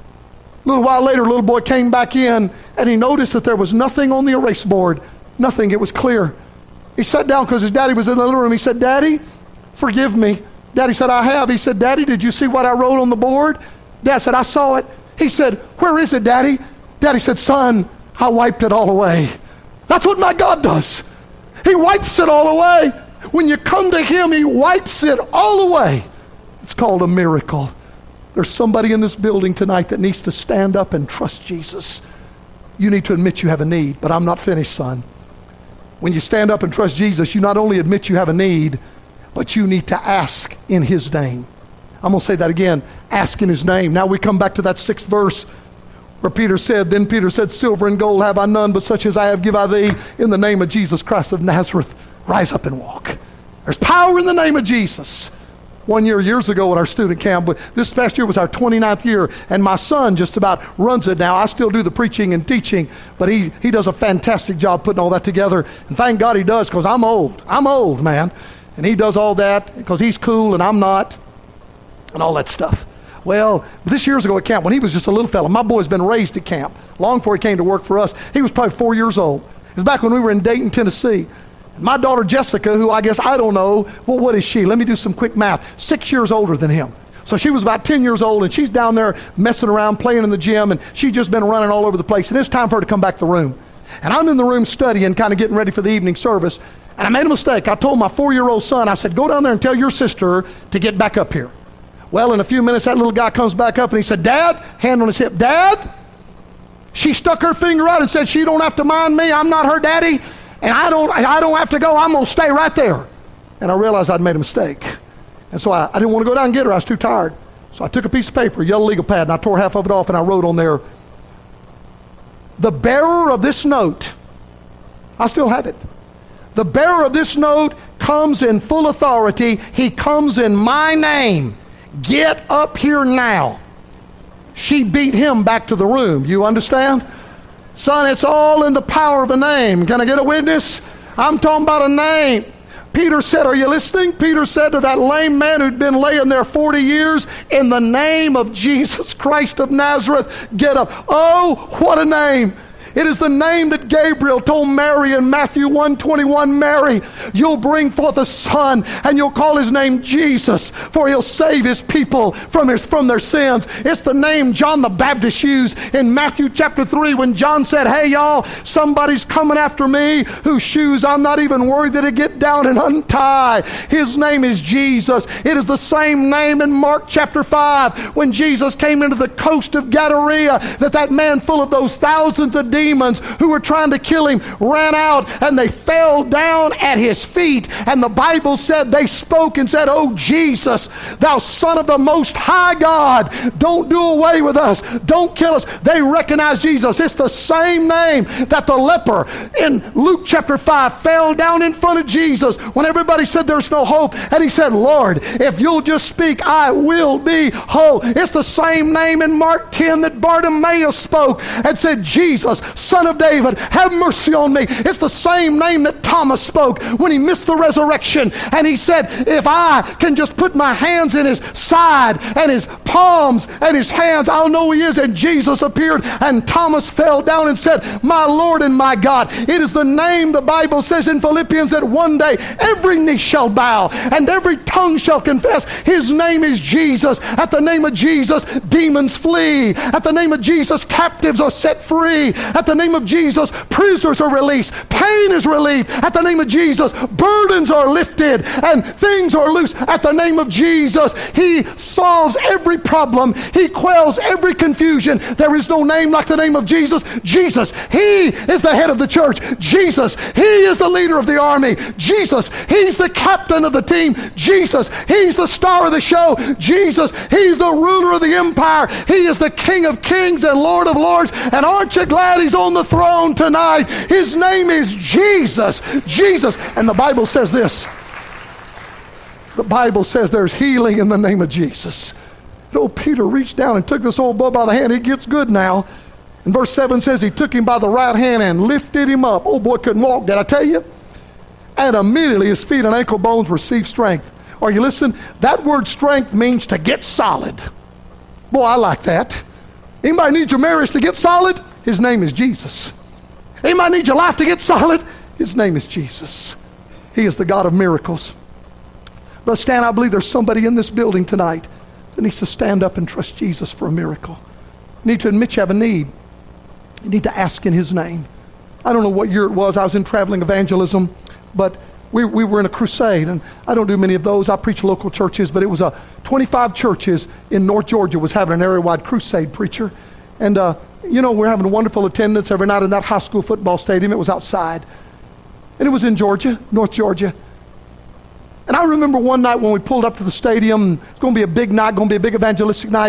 A little while later, little boy came back in, and he noticed that there was nothing on the erase board. Nothing. It was clear. He sat down because his daddy was in the living room. He said, Daddy, forgive me. Daddy said, I have. He said, Daddy, did you see what I wrote on the board? Dad said, I saw it. He said, where is it, Daddy? Daddy said, son, I wiped it all away. That's what my God does. He wipes it all away. When you come to him, he wipes it all away. It's called a miracle. There's somebody in this building tonight that needs to stand up and trust Jesus. You need to admit you have a need, but I'm not finished, son. When you stand up and trust Jesus, you not only admit you have a need, but you need to ask in his name. I'm going to say that again. Ask in his name. Now we come back to that sixth verse where Peter said, Then Peter said, Silver and gold have I none, but such as I have give I thee. In the name of Jesus Christ of Nazareth, rise up and walk. There's power in the name of Jesus. One year, years ago at our student camp, but this past year was our twenty-ninth year, and my son just about runs it now. I still do the preaching and teaching, but he, he does a fantastic job putting all that together. And thank God he does, because I'm old. I'm old, man. And he does all that because he's cool and I'm not, and all that stuff. Well, this years ago at camp, when he was just a little fella, my boy's been raised at camp long before he came to work for us. He was probably four years old. It was back when we were in Dayton, Tennessee. My daughter Jessica, who I guess I don't know, well, what is she? Let me do some quick math. Six years older than him. So she was about ten years old, and she's down there messing around, playing in the gym, and she's just been running all over the place. And it's time for her to come back to the room. And I'm in the room studying, kind of getting ready for the evening service, and I made a mistake. I told my four-year-old son, I said, go down there and tell your sister to get back up here. Well, in a few minutes, that little guy comes back up, and he said, Dad, hand on his hip, Dad, she stuck her finger out and said, she don't have to mind me. I'm not her daddy. And I don't I don't have to go. I'm going to stay right there. And I realized I'd made a mistake. And so I, I didn't want to go down and get her. I was too tired. So I took a piece of paper, a yellow legal pad, and I tore half of it off, and I wrote on there, the bearer of this note, I still have it. The bearer of this note comes in full authority. He comes in my name. Get up here now. She beat him back to the room. You understand? Son, it's all in the power of a name. Can I get a witness? I'm talking about a name. Peter said, are you listening? Peter said to that lame man who'd been laying there forty years, in the name of Jesus Christ of Nazareth, get up. Oh, what a name. It is the name that Gabriel told Mary in Matthew one twenty-one, Mary, you'll bring forth a son, and you'll call his name Jesus, for he'll save his people from, his, from their sins. It's the name John the Baptist used in Matthew chapter three when John said, hey y'all, somebody's coming after me whose shoes I'm not even worthy to get down and untie. His name is Jesus. It is the same name in Mark chapter five when Jesus came into the coast of Gadara, that that man full of those thousands of demons demons who were trying to kill him ran out, and they fell down at his feet. And the Bible said they spoke and said, oh Jesus, thou Son of the Most High God, don't do away with us, don't kill us. They recognized Jesus. It's the same name that the leper in Luke chapter five fell down in front of Jesus when everybody said there's no hope, and he said, Lord, if you'll just speak, I will be whole. It's the same name in Mark ten that Bartimaeus spoke and said, Jesus, Son of David, have mercy on me. It's the same name that Thomas spoke when he missed the resurrection, and he said, if I can just put my hands in his side and his palms and his hands, I'll know he is. And Jesus appeared, and Thomas fell down and said, my Lord and my God. It is the name, the Bible says in Philippians, that one day every knee shall bow and every tongue shall confess his name is Jesus. At the name of Jesus, demons flee. At the name of Jesus, captives are set free. At the name of Jesus, prisoners are released. Pain is relieved. At the name of Jesus, burdens are lifted and things are loose. At the name of Jesus, he solves every problem. He quells every confusion. There is no name like the name of Jesus. Jesus, he is the head of the church. Jesus, he is the leader of the army. Jesus, he's the captain of the team. Jesus, he's the star of the show. Jesus, he's the ruler of the empire. He is the King of kings and Lord of lords. And aren't you glad he's on the throne tonight? His name is Jesus. Jesus. And the Bible says this. The Bible says there's healing in the name of Jesus. And old Peter reached down and took this old boy by the hand. He gets good now. And verse seven says he took him by the right hand and lifted him up. Old boy couldn't walk, did I tell you? And immediately his feet and ankle bones received strength. Are you listening? That word strength means to get solid. Boy, I like that. Anybody need your marriage to get solid? His name is Jesus. Anybody need your life to get solid? His name is Jesus. He is the God of miracles. Brother Stan, I believe there's somebody in this building tonight that needs to stand up and trust Jesus for a miracle. You need to admit you have a need. You need to ask in his name. I don't know what year it was. I was in traveling evangelism, but we, we were in a crusade, and I don't do many of those. I preach local churches, but it was a twenty-five churches in North Georgia was having an area-wide crusade preacher. And, uh, you know, we're having a wonderful attendance every night in that high school football stadium. It was outside. And it was in Georgia, North Georgia. And I remember one night when we pulled up to the stadium, it's going to be a big night, going to be a big evangelistic night.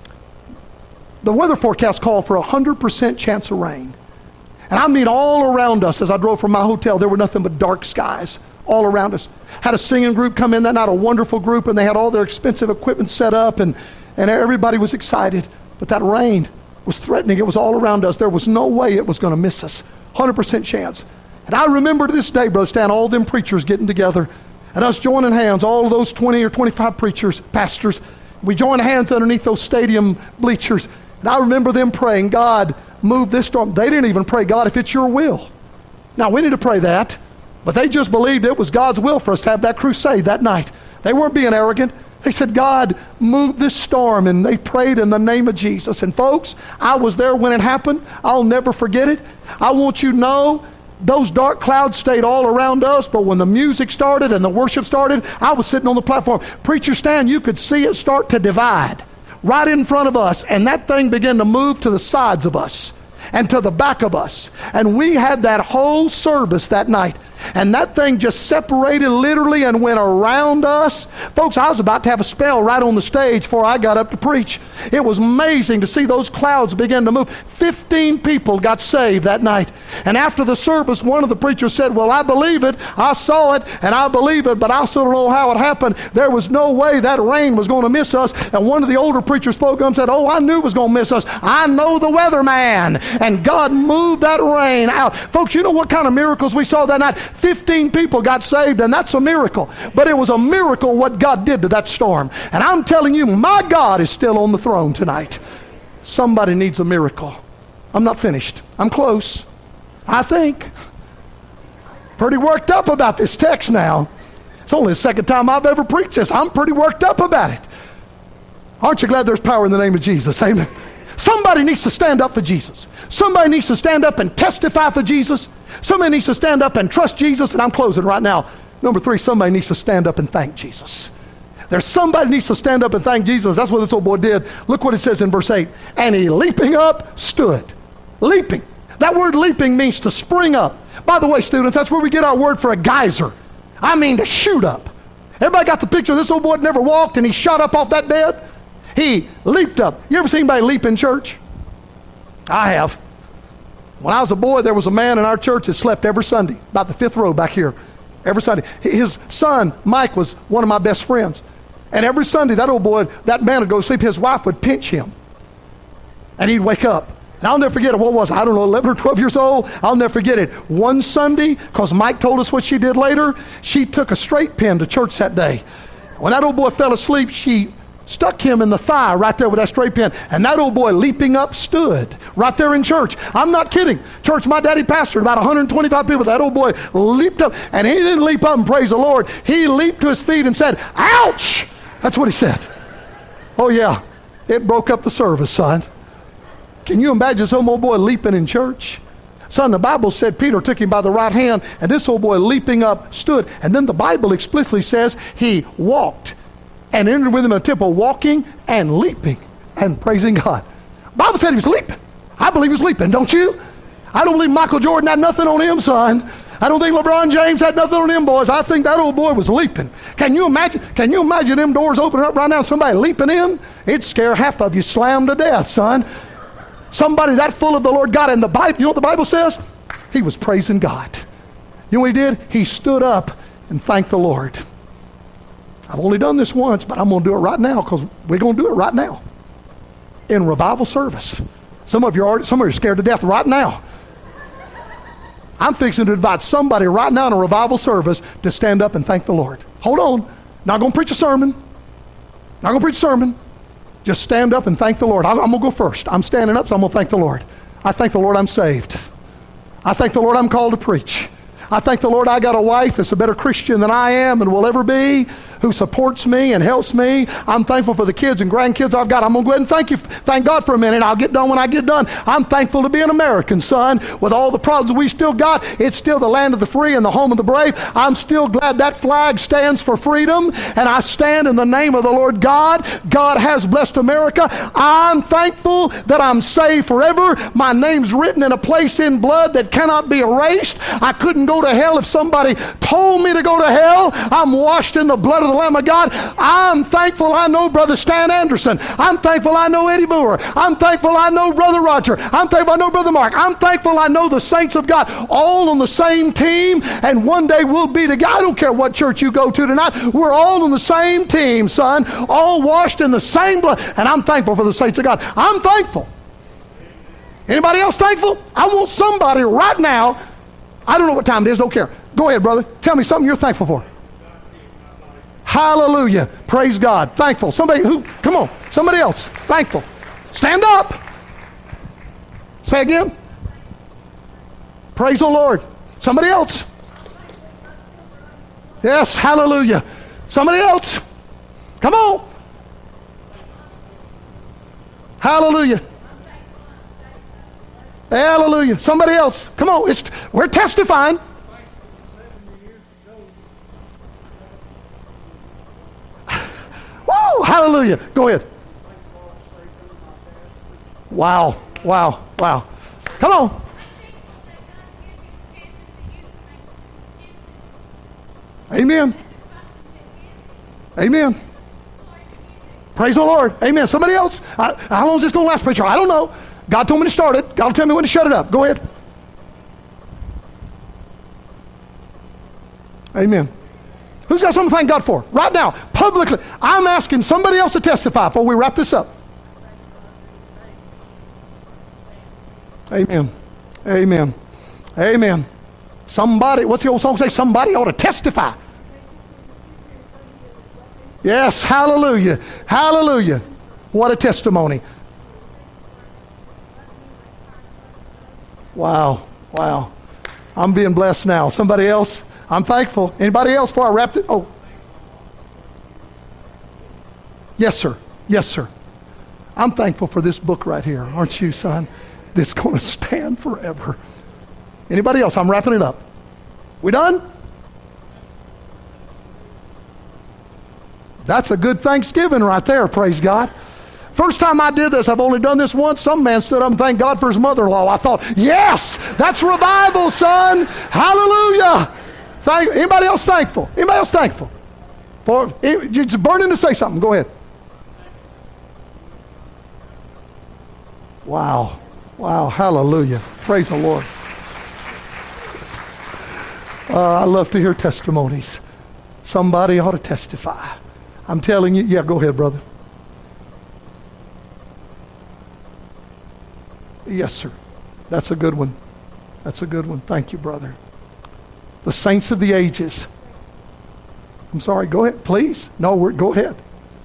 The weather forecast called for a one hundred percent chance of rain. And I mean all around us as I drove from my hotel, there were nothing but dark skies all around us. Had a singing group come in that night, a wonderful group, and they had all their expensive equipment set up, and, and everybody was excited. But that rain was threatening. It was all around us. There was no way it was going to miss us. one hundred percent chance. And I remember to this day, Brother Stan, all them preachers getting together and us joining hands, all of those twenty or twenty-five preachers, pastors. We joined hands underneath those stadium bleachers. And I remember them praying, God, move this storm. They didn't even pray, God, if it's your will. Now, we need to pray that. But they just believed it was God's will for us to have that crusade that night. They weren't being arrogant. They said, God, move this storm. And they prayed in the name of Jesus. And folks, I was there when it happened. I'll never forget it. I want you to know, those dark clouds stayed all around us, but when the music started and the worship started, I was sitting on the platform. Preacher Stan, you could see it start to divide right in front of us, and that thing began to move to the sides of us and to the back of us. And we had that whole service that night. And that thing just separated literally and went around us. Folks, I was about to have a spell right on the stage before I got up to preach. It was amazing to see those clouds begin to move. Fifteen people got saved that night. And after the service, one of the preachers said, well, I believe it. I saw it, and I believe it, but I still don't know how it happened. There was no way that rain was going to miss us. And one of the older preachers spoke up and said, oh, I knew it was going to miss us. I know the weatherman. And God moved that rain out. Folks, you know what kind of miracles we saw that night? Fifteen people got saved, and that's a miracle. But it was a miracle what God did to that storm. And I'm telling you, my God is still on the throne tonight. Somebody needs a miracle. I'm not finished. I'm close. I think. Pretty worked up about this text now. It's only the second time I've ever preached this. I'm pretty worked up about it. Aren't you glad there's power in the name of Jesus? Amen. Somebody needs to stand up for Jesus. Somebody needs to stand up and testify for Jesus. Somebody needs to stand up and trust Jesus. And I'm closing right now. Number three, somebody needs to stand up and thank Jesus. There's somebody needs to stand up and thank Jesus. That's what this old boy did. Look what it says in verse eight. And he leaping up stood. Leaping. That word leaping means to spring up. By the way, students, that's where we get our word for a geyser. I mean to shoot up. Everybody got the picture? This old boy never walked and he shot up off that bed. He leaped up. You ever seen anybody leap in church? I have. When I was a boy, there was a man in our church that slept every Sunday, about the fifth row back here, every Sunday. His son, Mike, was one of my best friends. And every Sunday, that old boy, that man would go to sleep. His wife would pinch him. And he'd wake up. And I'll never forget it. What was it? I don't know, eleven or twelve years old. I'll never forget it. One Sunday, because Mike told us what she did later, she took a straight pin to church that day. When that old boy fell asleep, she stuck him in the thigh right there with that straight pin. And that old boy leaping up stood right there in church. I'm not kidding. Church, my daddy pastored about one hundred twenty-five people. That old boy leaped up. And he didn't leap up and praise the Lord. He leaped to his feet and said, ouch! That's what he said. Oh yeah, it broke up the service, son. Can you imagine some old boy leaping in church? Son, the Bible said Peter took him by the right hand, and this old boy leaping up stood. And then the Bible explicitly says he walked and entered with him in the temple, walking and leaping and praising God. The Bible said he was leaping. I believe he was leaping, don't you? I don't believe Michael Jordan had nothing on him, son. I don't think LeBron James had nothing on him, boys. I think that old boy was leaping. Can you imagine? Can you imagine them doors opening up right now and somebody leaping in? It'd scare half of you slammed to death, son. Somebody that full of the Lord God. And the Bible, you know what the Bible says? He was praising God. You know what he did? He stood up and thanked the Lord. I've only done this once, but I'm going to do it right now because we're going to do it right now. In revival service. Some of you are already, some of you are scared to death right now. I'm fixing to invite somebody right now in a revival service to stand up and thank the Lord. Hold on. Not going to preach a sermon. Not going to preach a sermon. Just stand up and thank the Lord. I'm, I'm going to go first. I'm standing up, so I'm going to thank the Lord. I thank the Lord I'm saved. I thank the Lord I'm called to preach. I thank the Lord I got a wife that's a better Christian than I am and will ever be, who supports me and helps me. I'm thankful for the kids and grandkids I've got. I'm going to go ahead and thank you. Thank God for a minute. I'll get done when I get done. I'm thankful to be an American, son. With all the problems we still got, it's still the land of the free and the home of the brave. I'm still glad that flag stands for freedom, and I stand in the name of the Lord God. God has blessed America. I'm thankful that I'm saved forever. My name's written in a place in blood that cannot be erased. I couldn't go to hell if somebody told me to go to hell. I'm washed in the blood of the Lamb of God. I'm thankful I know Brother Stan Anderson. I'm thankful I know Eddie Boer. I'm thankful I know Brother Roger. I'm thankful I know Brother Mark. I'm thankful I know the saints of God, all on the same team, and one day we'll be together. I don't care what church you go to tonight. We're all on the same team, son, all washed in the same blood, and I'm thankful for the saints of God. I'm thankful. Anybody else thankful? I want somebody right now. I don't know what time it is. Don't care. Go ahead, brother. Tell me something you're thankful for. Hallelujah. Praise God. Thankful. Somebody who, come on. Somebody else. Thankful. Stand up. Say again. Praise the Lord. Somebody else. Yes. Hallelujah. Somebody else. Come on. Hallelujah. Hallelujah. Somebody else. Come on. It's, we're testifying. Woo! Hallelujah. Go ahead. Wow. Wow. Wow. Come on. Amen. Amen. Praise the Lord. Amen. Somebody else? I, how long is this going to last, preacher? I don't know. God told me to start it. God will tell me when to shut it up. Go ahead. Amen. Who's got something to thank God for? Right now, publicly. I'm asking somebody else to testify before we wrap this up. Amen. Amen. Amen. Somebody, what's the old song say? Somebody ought to testify. Yes, hallelujah. Hallelujah. What a testimony. Wow. Wow. I'm being blessed now. Somebody else? I'm thankful. Anybody else before I wrap it? Oh. Yes, sir. Yes, sir. I'm thankful for this book right here. Aren't you, son? It's going to stand forever. Anybody else? I'm wrapping it up. We done? That's a good Thanksgiving right there, praise God. First time I did this, I've only done this once. Some man stood up and thanked God for his mother-in-law. I thought, yes, that's revival, son. Hallelujah. Thank, anybody else thankful? Anybody else thankful? For it's burning to say something. Go ahead. Wow. Wow. Hallelujah. Praise the Lord. Uh, I love to hear testimonies. Somebody ought to testify. I'm telling you. Yeah, go ahead, brother. Yes, sir. That's a good one. That's a good one. Thank you, brother. The saints of the ages. I'm sorry. Go ahead, please. No, we're, go ahead.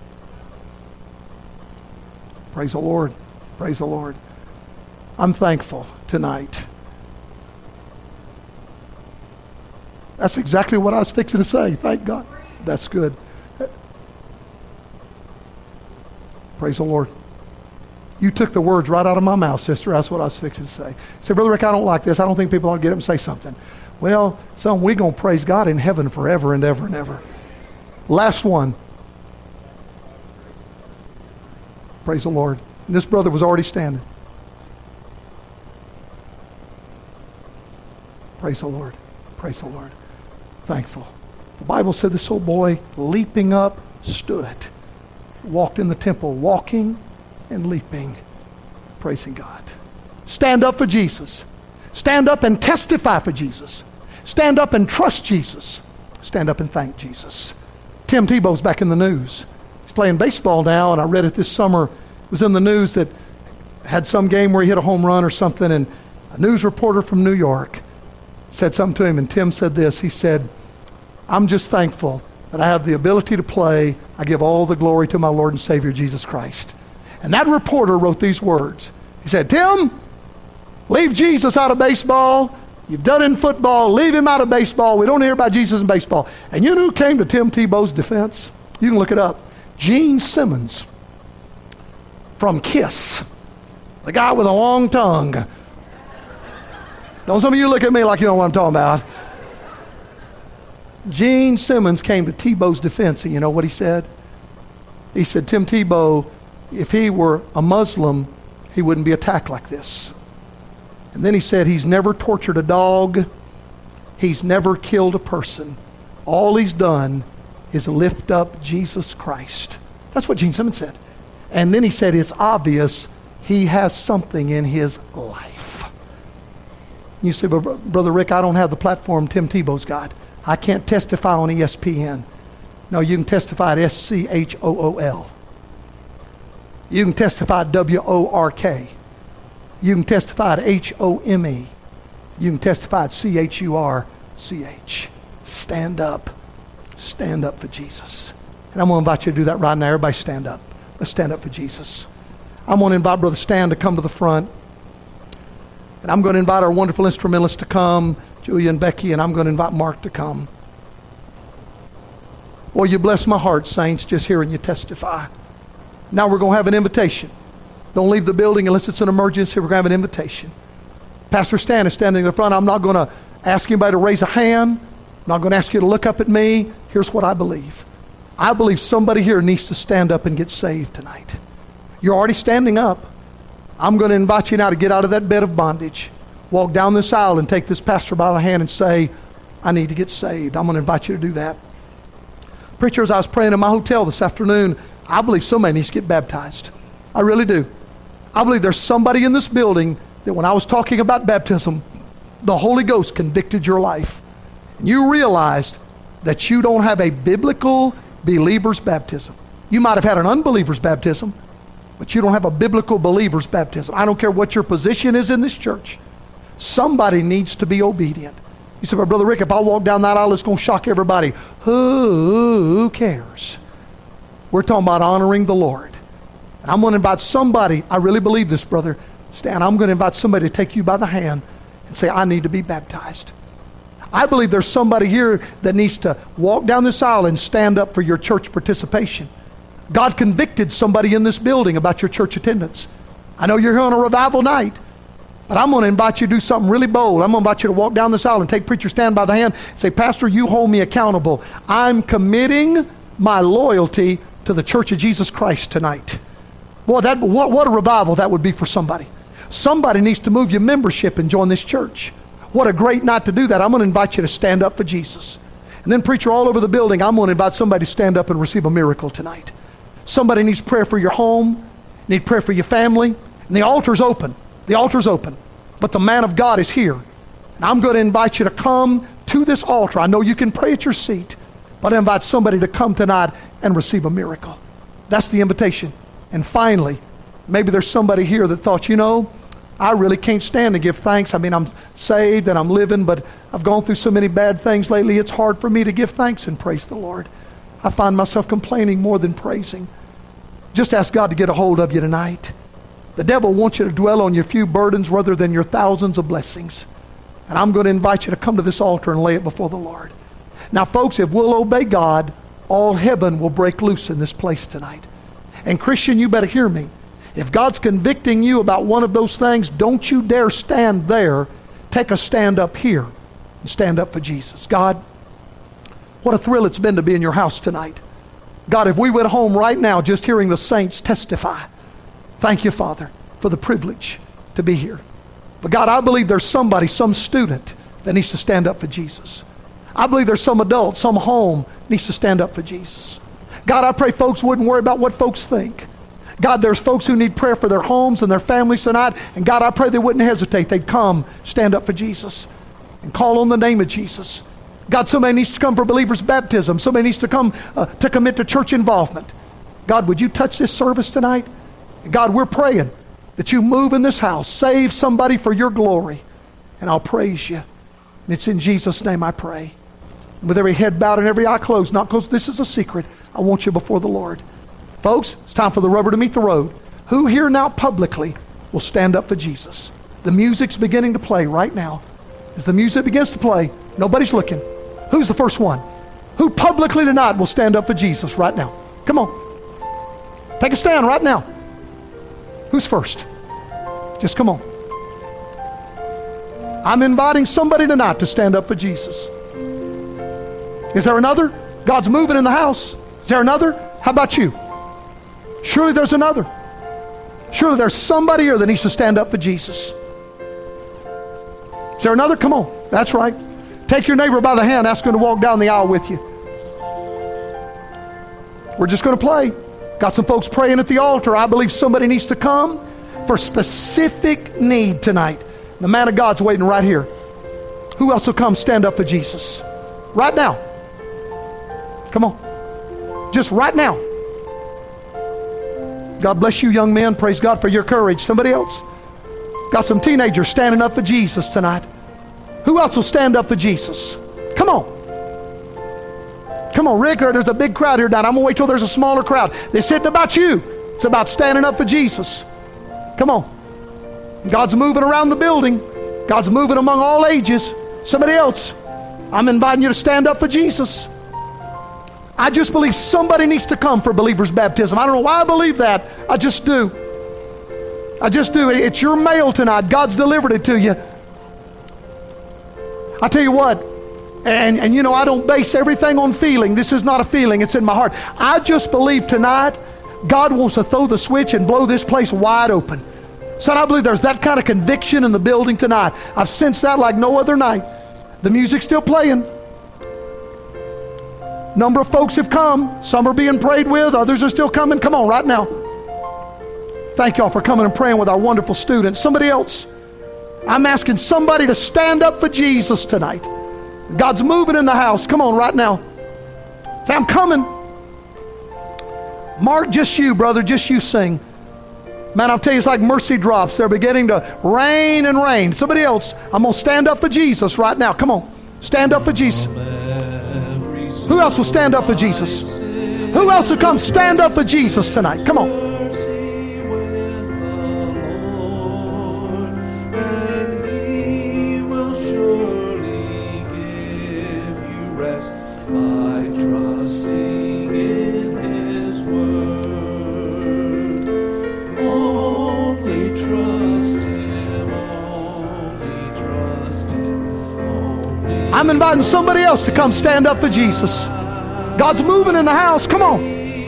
Praise the Lord. Praise the Lord. I'm thankful tonight. That's exactly what I was fixing to say. Thank God. That's good. Praise the Lord. You took the words right out of my mouth, sister. That's what I was fixing to say. Say, Brother Rick, I don't like this. I don't think people ought to get up and say something. Well, son, we're going to praise God in heaven forever and ever and ever. Last one. Praise the Lord. And this brother was already standing. Praise the Lord. Praise the Lord. Thankful. The Bible said this old boy, leaping up, stood. Walked in the temple, walking and leaping, praising God. Stand up for Jesus. Stand up and testify for Jesus. Stand up and trust Jesus. Stand up and thank Jesus. Tim Tebow's back in the news. He's playing baseball now, and I read it this summer. It was in the news that had some game where he hit a home run or something, and a news reporter from New York said something to him, and Tim said this. He said, I'm just thankful that I have the ability to play. I give all the glory to my Lord and Savior, Jesus Christ. And that reporter wrote these words. He said, Tim, leave Jesus out of baseball. You've done it in football. Leave him out of baseball. We don't hear about Jesus in baseball. And you know who came to Tim Tebow's defense? You can look it up. Gene Simmons from KISS. The guy with a long tongue. Don't some of you look at me like you know what I'm talking about. Gene Simmons came to Tebow's defense, and you know what he said? He said, Tim Tebow, if he were a Muslim, he wouldn't be attacked like this. And then he said he's never tortured a dog. He's never killed a person. All he's done is lift up Jesus Christ. That's what Gene Simmons said. And then he said it's obvious he has something in his life. You say, but Brother Rick, I don't have the platform Tim Tebow's got. I can't testify on E S P N. No, you can testify at S C H O O L. You can testify at W O R K. You can testify at H O M E. You can testify at C H U R C H. Stand up. Stand up for Jesus. And I'm going to invite you to do that right now. Everybody stand up. Let's stand up for Jesus. I'm going to invite Brother Stan to come to the front. And I'm going to invite our wonderful instrumentalists to come, Julia and Becky, and I'm going to invite Mark to come. Boy, you bless my heart, saints, just hearing you testify. Now we're going to have an invitation. Don't leave the building unless it's an emergency. We're going to have an invitation. Pastor Stan is standing in the front. I'm not going to ask anybody to raise a hand. I'm not going to ask you to look up at me. Here's what I believe. I believe somebody here needs to stand up and get saved tonight. You're already standing up. I'm going to invite you now to get out of that bed of bondage. Walk down this aisle and take this pastor by the hand and say, I need to get saved. I'm going to invite you to do that. Preacher, as I was praying in my hotel this afternoon, I believe somebody needs to get baptized. I really do. I believe there's somebody in this building that when I was talking about baptism, the Holy Ghost convicted your life. And you realized that you don't have a biblical believer's baptism. You might have had an unbeliever's baptism, but you don't have a biblical believer's baptism. I don't care what your position is in this church. Somebody needs to be obedient. You said, well, Brother Rick, if I walk down that aisle, it's going to shock everybody. Who cares? We're talking about honoring the Lord. And I'm going to invite somebody, I really believe this, Brother Stan, I'm going to invite somebody to take you by the hand and say, I need to be baptized. I believe there's somebody here that needs to walk down this aisle and stand up for your church participation. God convicted somebody in this building about your church attendance. I know you're here on a revival night, but I'm going to invite you to do something really bold. I'm going to invite you to walk down this aisle and take Preacher Stan by the hand and say, Pastor, you hold me accountable. I'm committing my loyalty to the Church of Jesus Christ tonight. Boy, that, what, what a revival that would be for somebody. Somebody needs to move your membership and join this church. What a great night to do that. I'm going to invite you to stand up for Jesus. And then, preacher, all over the building, I'm going to invite somebody to stand up and receive a miracle tonight. Somebody needs prayer for your home, need prayer for your family, and the altar's open. The altar's open. But the man of God is here. And I'm going to invite you to come to this altar. I know you can pray at your seat, but I invite somebody to come tonight and receive a miracle. That's the invitation. And finally, maybe there's somebody here that thought, you know, I really can't stand to give thanks. I mean, I'm saved and I'm living, but I've gone through so many bad things lately, it's hard for me to give thanks and praise the Lord. I find myself complaining more than praising. Just ask God to get a hold of you tonight. The devil wants you to dwell on your few burdens rather than your thousands of blessings. And I'm going to invite you to come to this altar and lay it before the Lord. Now, folks, if we'll obey God, all heaven will break loose in this place tonight. And Christian, you better hear me. If God's convicting you about one of those things, don't you dare stand there. Take a stand up here and stand up for Jesus. God, what a thrill it's been to be in your house tonight. God, if we went home right now just hearing the saints testify, thank you, Father, for the privilege to be here. But God, I believe there's somebody, some student that needs to stand up for Jesus. I believe there's some adult, some home needs to stand up for Jesus. God, I pray folks wouldn't worry about what folks think. God, there's folks who need prayer for their homes and their families tonight. And God, I pray they wouldn't hesitate. They'd come, stand up for Jesus, and call on the name of Jesus. God, somebody needs to come for believer's baptism. Somebody needs to come uh, to commit to church involvement. God, would you touch this service tonight? God, we're praying that you move in this house. Save somebody for your glory. And I'll praise you. And it's in Jesus' name I pray. And with every head bowed and every eye closed, not because this is a secret, I want you before the Lord. Folks, it's time for the rubber to meet the road. Who here now publicly will stand up for Jesus? The music's beginning to play right now. As the music begins to play, nobody's looking. Who's the first one? Who publicly tonight will stand up for Jesus right now? Come on. Take a stand right now. Who's first? Just come on. I'm inviting somebody tonight to stand up for Jesus. Is there another? God's moving in the house. Is there another? How about you? Surely there's another. Surely there's somebody here that needs to stand up for Jesus. Is there another? Come on. That's right. Take your neighbor by the hand. Ask him to walk down the aisle with you. We're just going to play. Got some folks praying at the altar. I believe somebody needs to come for specific need tonight. The man of God's waiting right here. Who else will come stand up for Jesus? Right now. Come on. Just right now. God bless you, young men. Praise God for your courage. Somebody else? Got some teenagers standing up for Jesus tonight. Who else will stand up for Jesus? Come on. Come on, Rick, there's a big crowd here tonight. I'm going to wait till there's a smaller crowd. This isn't about you. It's about standing up for Jesus. Come on. God's moving around the building. God's moving among all ages. Somebody else, I'm inviting you to stand up for Jesus. I just believe somebody needs to come for believer's baptism. I don't know why I believe that. I just do. I just do. It's your mail tonight. God's delivered it to you. I tell you what, and, and you know, I don't base everything on feeling. This is not a feeling. It's in my heart. I just believe tonight God wants to throw the switch and blow this place wide open. Son, I believe there's that kind of conviction in the building tonight. I've sensed that like no other night. The music's still playing. Number of folks have come. Some are being prayed with. Others are still coming. Come on right now. Thank y'all for coming and praying with our wonderful students. Somebody else. I'm asking somebody to stand up for Jesus tonight. God's moving in the house. Come on right now. Say, I'm coming. Mark, just you, brother. Just you sing. Man, I'll tell you, it's like mercy drops. They're beginning to rain and rain. Somebody else, I'm going to stand up for Jesus right now. Come on. Stand up for Jesus. Who else will stand up for Jesus? Who else will come stand up for Jesus tonight? Come on. I'm inviting somebody else to come stand up for Jesus. God's moving in the house. Come on.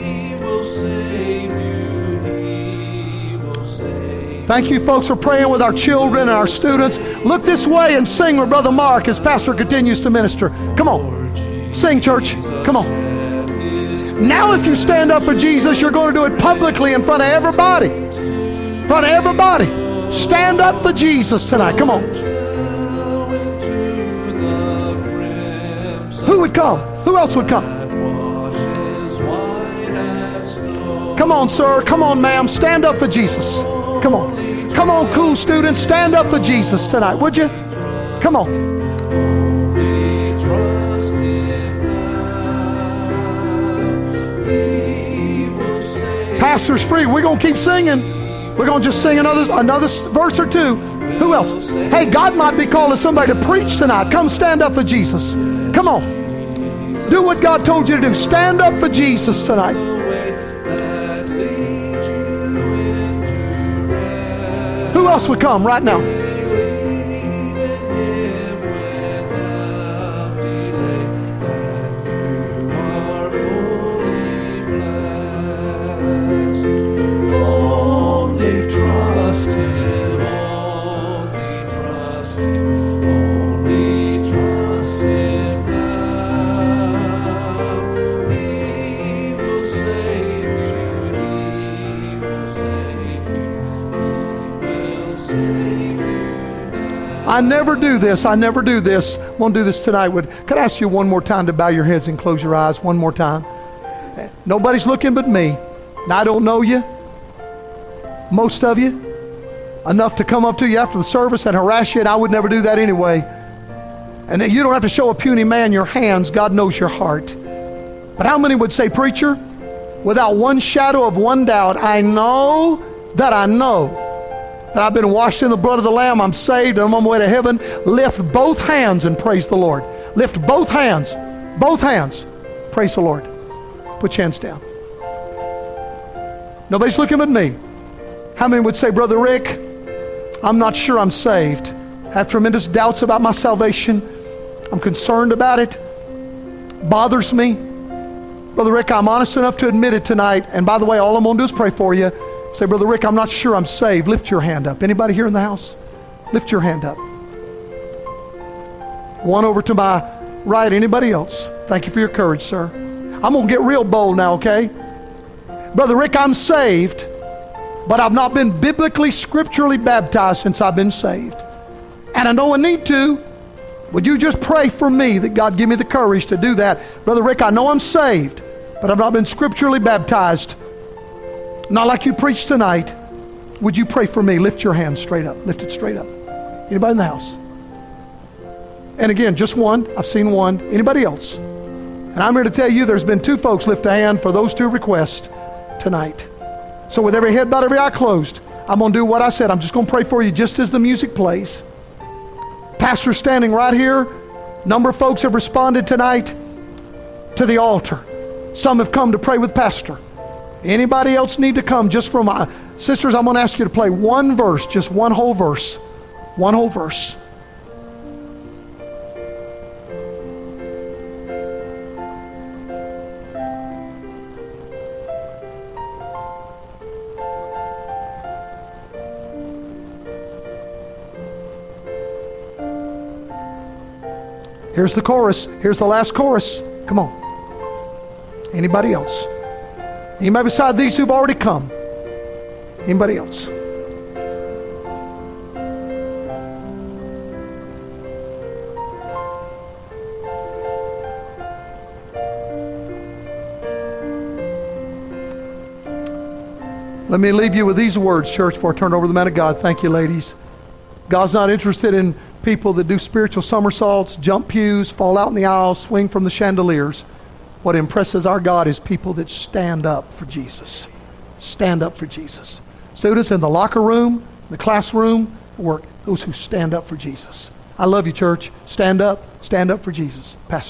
Thank you, folks, for praying with our children and our students. Look this way and sing with Brother Mark as Pastor continues to minister. Come on. Sing, church. Come on. Now, if you stand up for Jesus, you're going to do it publicly in front of everybody. In front of everybody. Stand up for Jesus tonight. Come on. Who would come? Who else would come? Come on, sir. Come on, ma'am. Stand up for Jesus. Come on. Come on, cool students. Stand up for Jesus tonight, would you? Come on. Pastor's free. We're going to keep singing. We're going to just sing another, another verse or two. Who else? Hey, God might be calling somebody to preach tonight. Come stand up for Jesus. Come on. Do what God told you to do. Stand up for Jesus tonight. Who else would come right now? Only trust Him. Only trust Him. Only trust Him now. He will save you. He will save you. He will save you now. I never do this. I never do this. I won't do this tonight. Would could I ask you one more time to bow your heads and close your eyes one more time? Nobody's looking but me. And I don't know you, most of you, enough to come up to you after the service and harass you, and I would never do that anyway. And you don't have to show a puny man your hands. God knows your heart. But how many would say, preacher, without one shadow of one doubt, I know that I know that I've been washed in the blood of the Lamb, I'm saved, and I'm on my way to heaven. Lift both hands and praise the Lord. Lift both hands, both hands. Praise the Lord. Put your hands down. Nobody's looking at me. How many would say, Brother Rick, I'm not sure I'm saved. I have tremendous doubts about my salvation. I'm concerned about it. Bothers me. Brother Rick, I'm honest enough to admit it tonight. And by the way, all I'm going to do is pray for you. Say, Brother Rick, I'm not sure I'm saved. Lift your hand up. Anybody here in the house? Lift your hand up. One over to my right. Anybody else? Thank you for your courage, sir. I'm going to get real bold now, okay? Brother Rick, I'm saved, but I've not been biblically, scripturally baptized since I've been saved. And I know I need to. Would you just pray for me that God give me the courage to do that? Brother Rick, I know I'm saved, but I've not been scripturally baptized. Not like you preached tonight. Would you pray for me? Lift your hand straight up. Lift it straight up. Anybody in the house? And again, just one. I've seen one. Anybody else? And I'm here to tell you there's been two folks lift a hand for those two requests tonight. So with every head bowed, every eye closed, I'm going to do what I said. I'm just going to pray for you just as the music plays. Pastor's standing right here. A number of folks have responded tonight to the altar. Some have come to pray with Pastor. Anybody else need to come just from my sisters? I'm going to ask you to play one verse, just one whole verse. One whole verse. Here's the chorus. Here's the last chorus. Come on. Anybody else? Anybody beside these who've already come? Anybody else? Let me leave you with these words, church, before I turn over to the man of God. Thank you, ladies. God's not interested in people that do spiritual somersaults, jump pews, fall out in the aisles, swing from the chandeliers. What impresses our God is people that stand up for Jesus. Stand up for Jesus. Students in the locker room, the classroom, work, those who stand up for Jesus. I love you, church. Stand up. Stand up for Jesus. Pastor.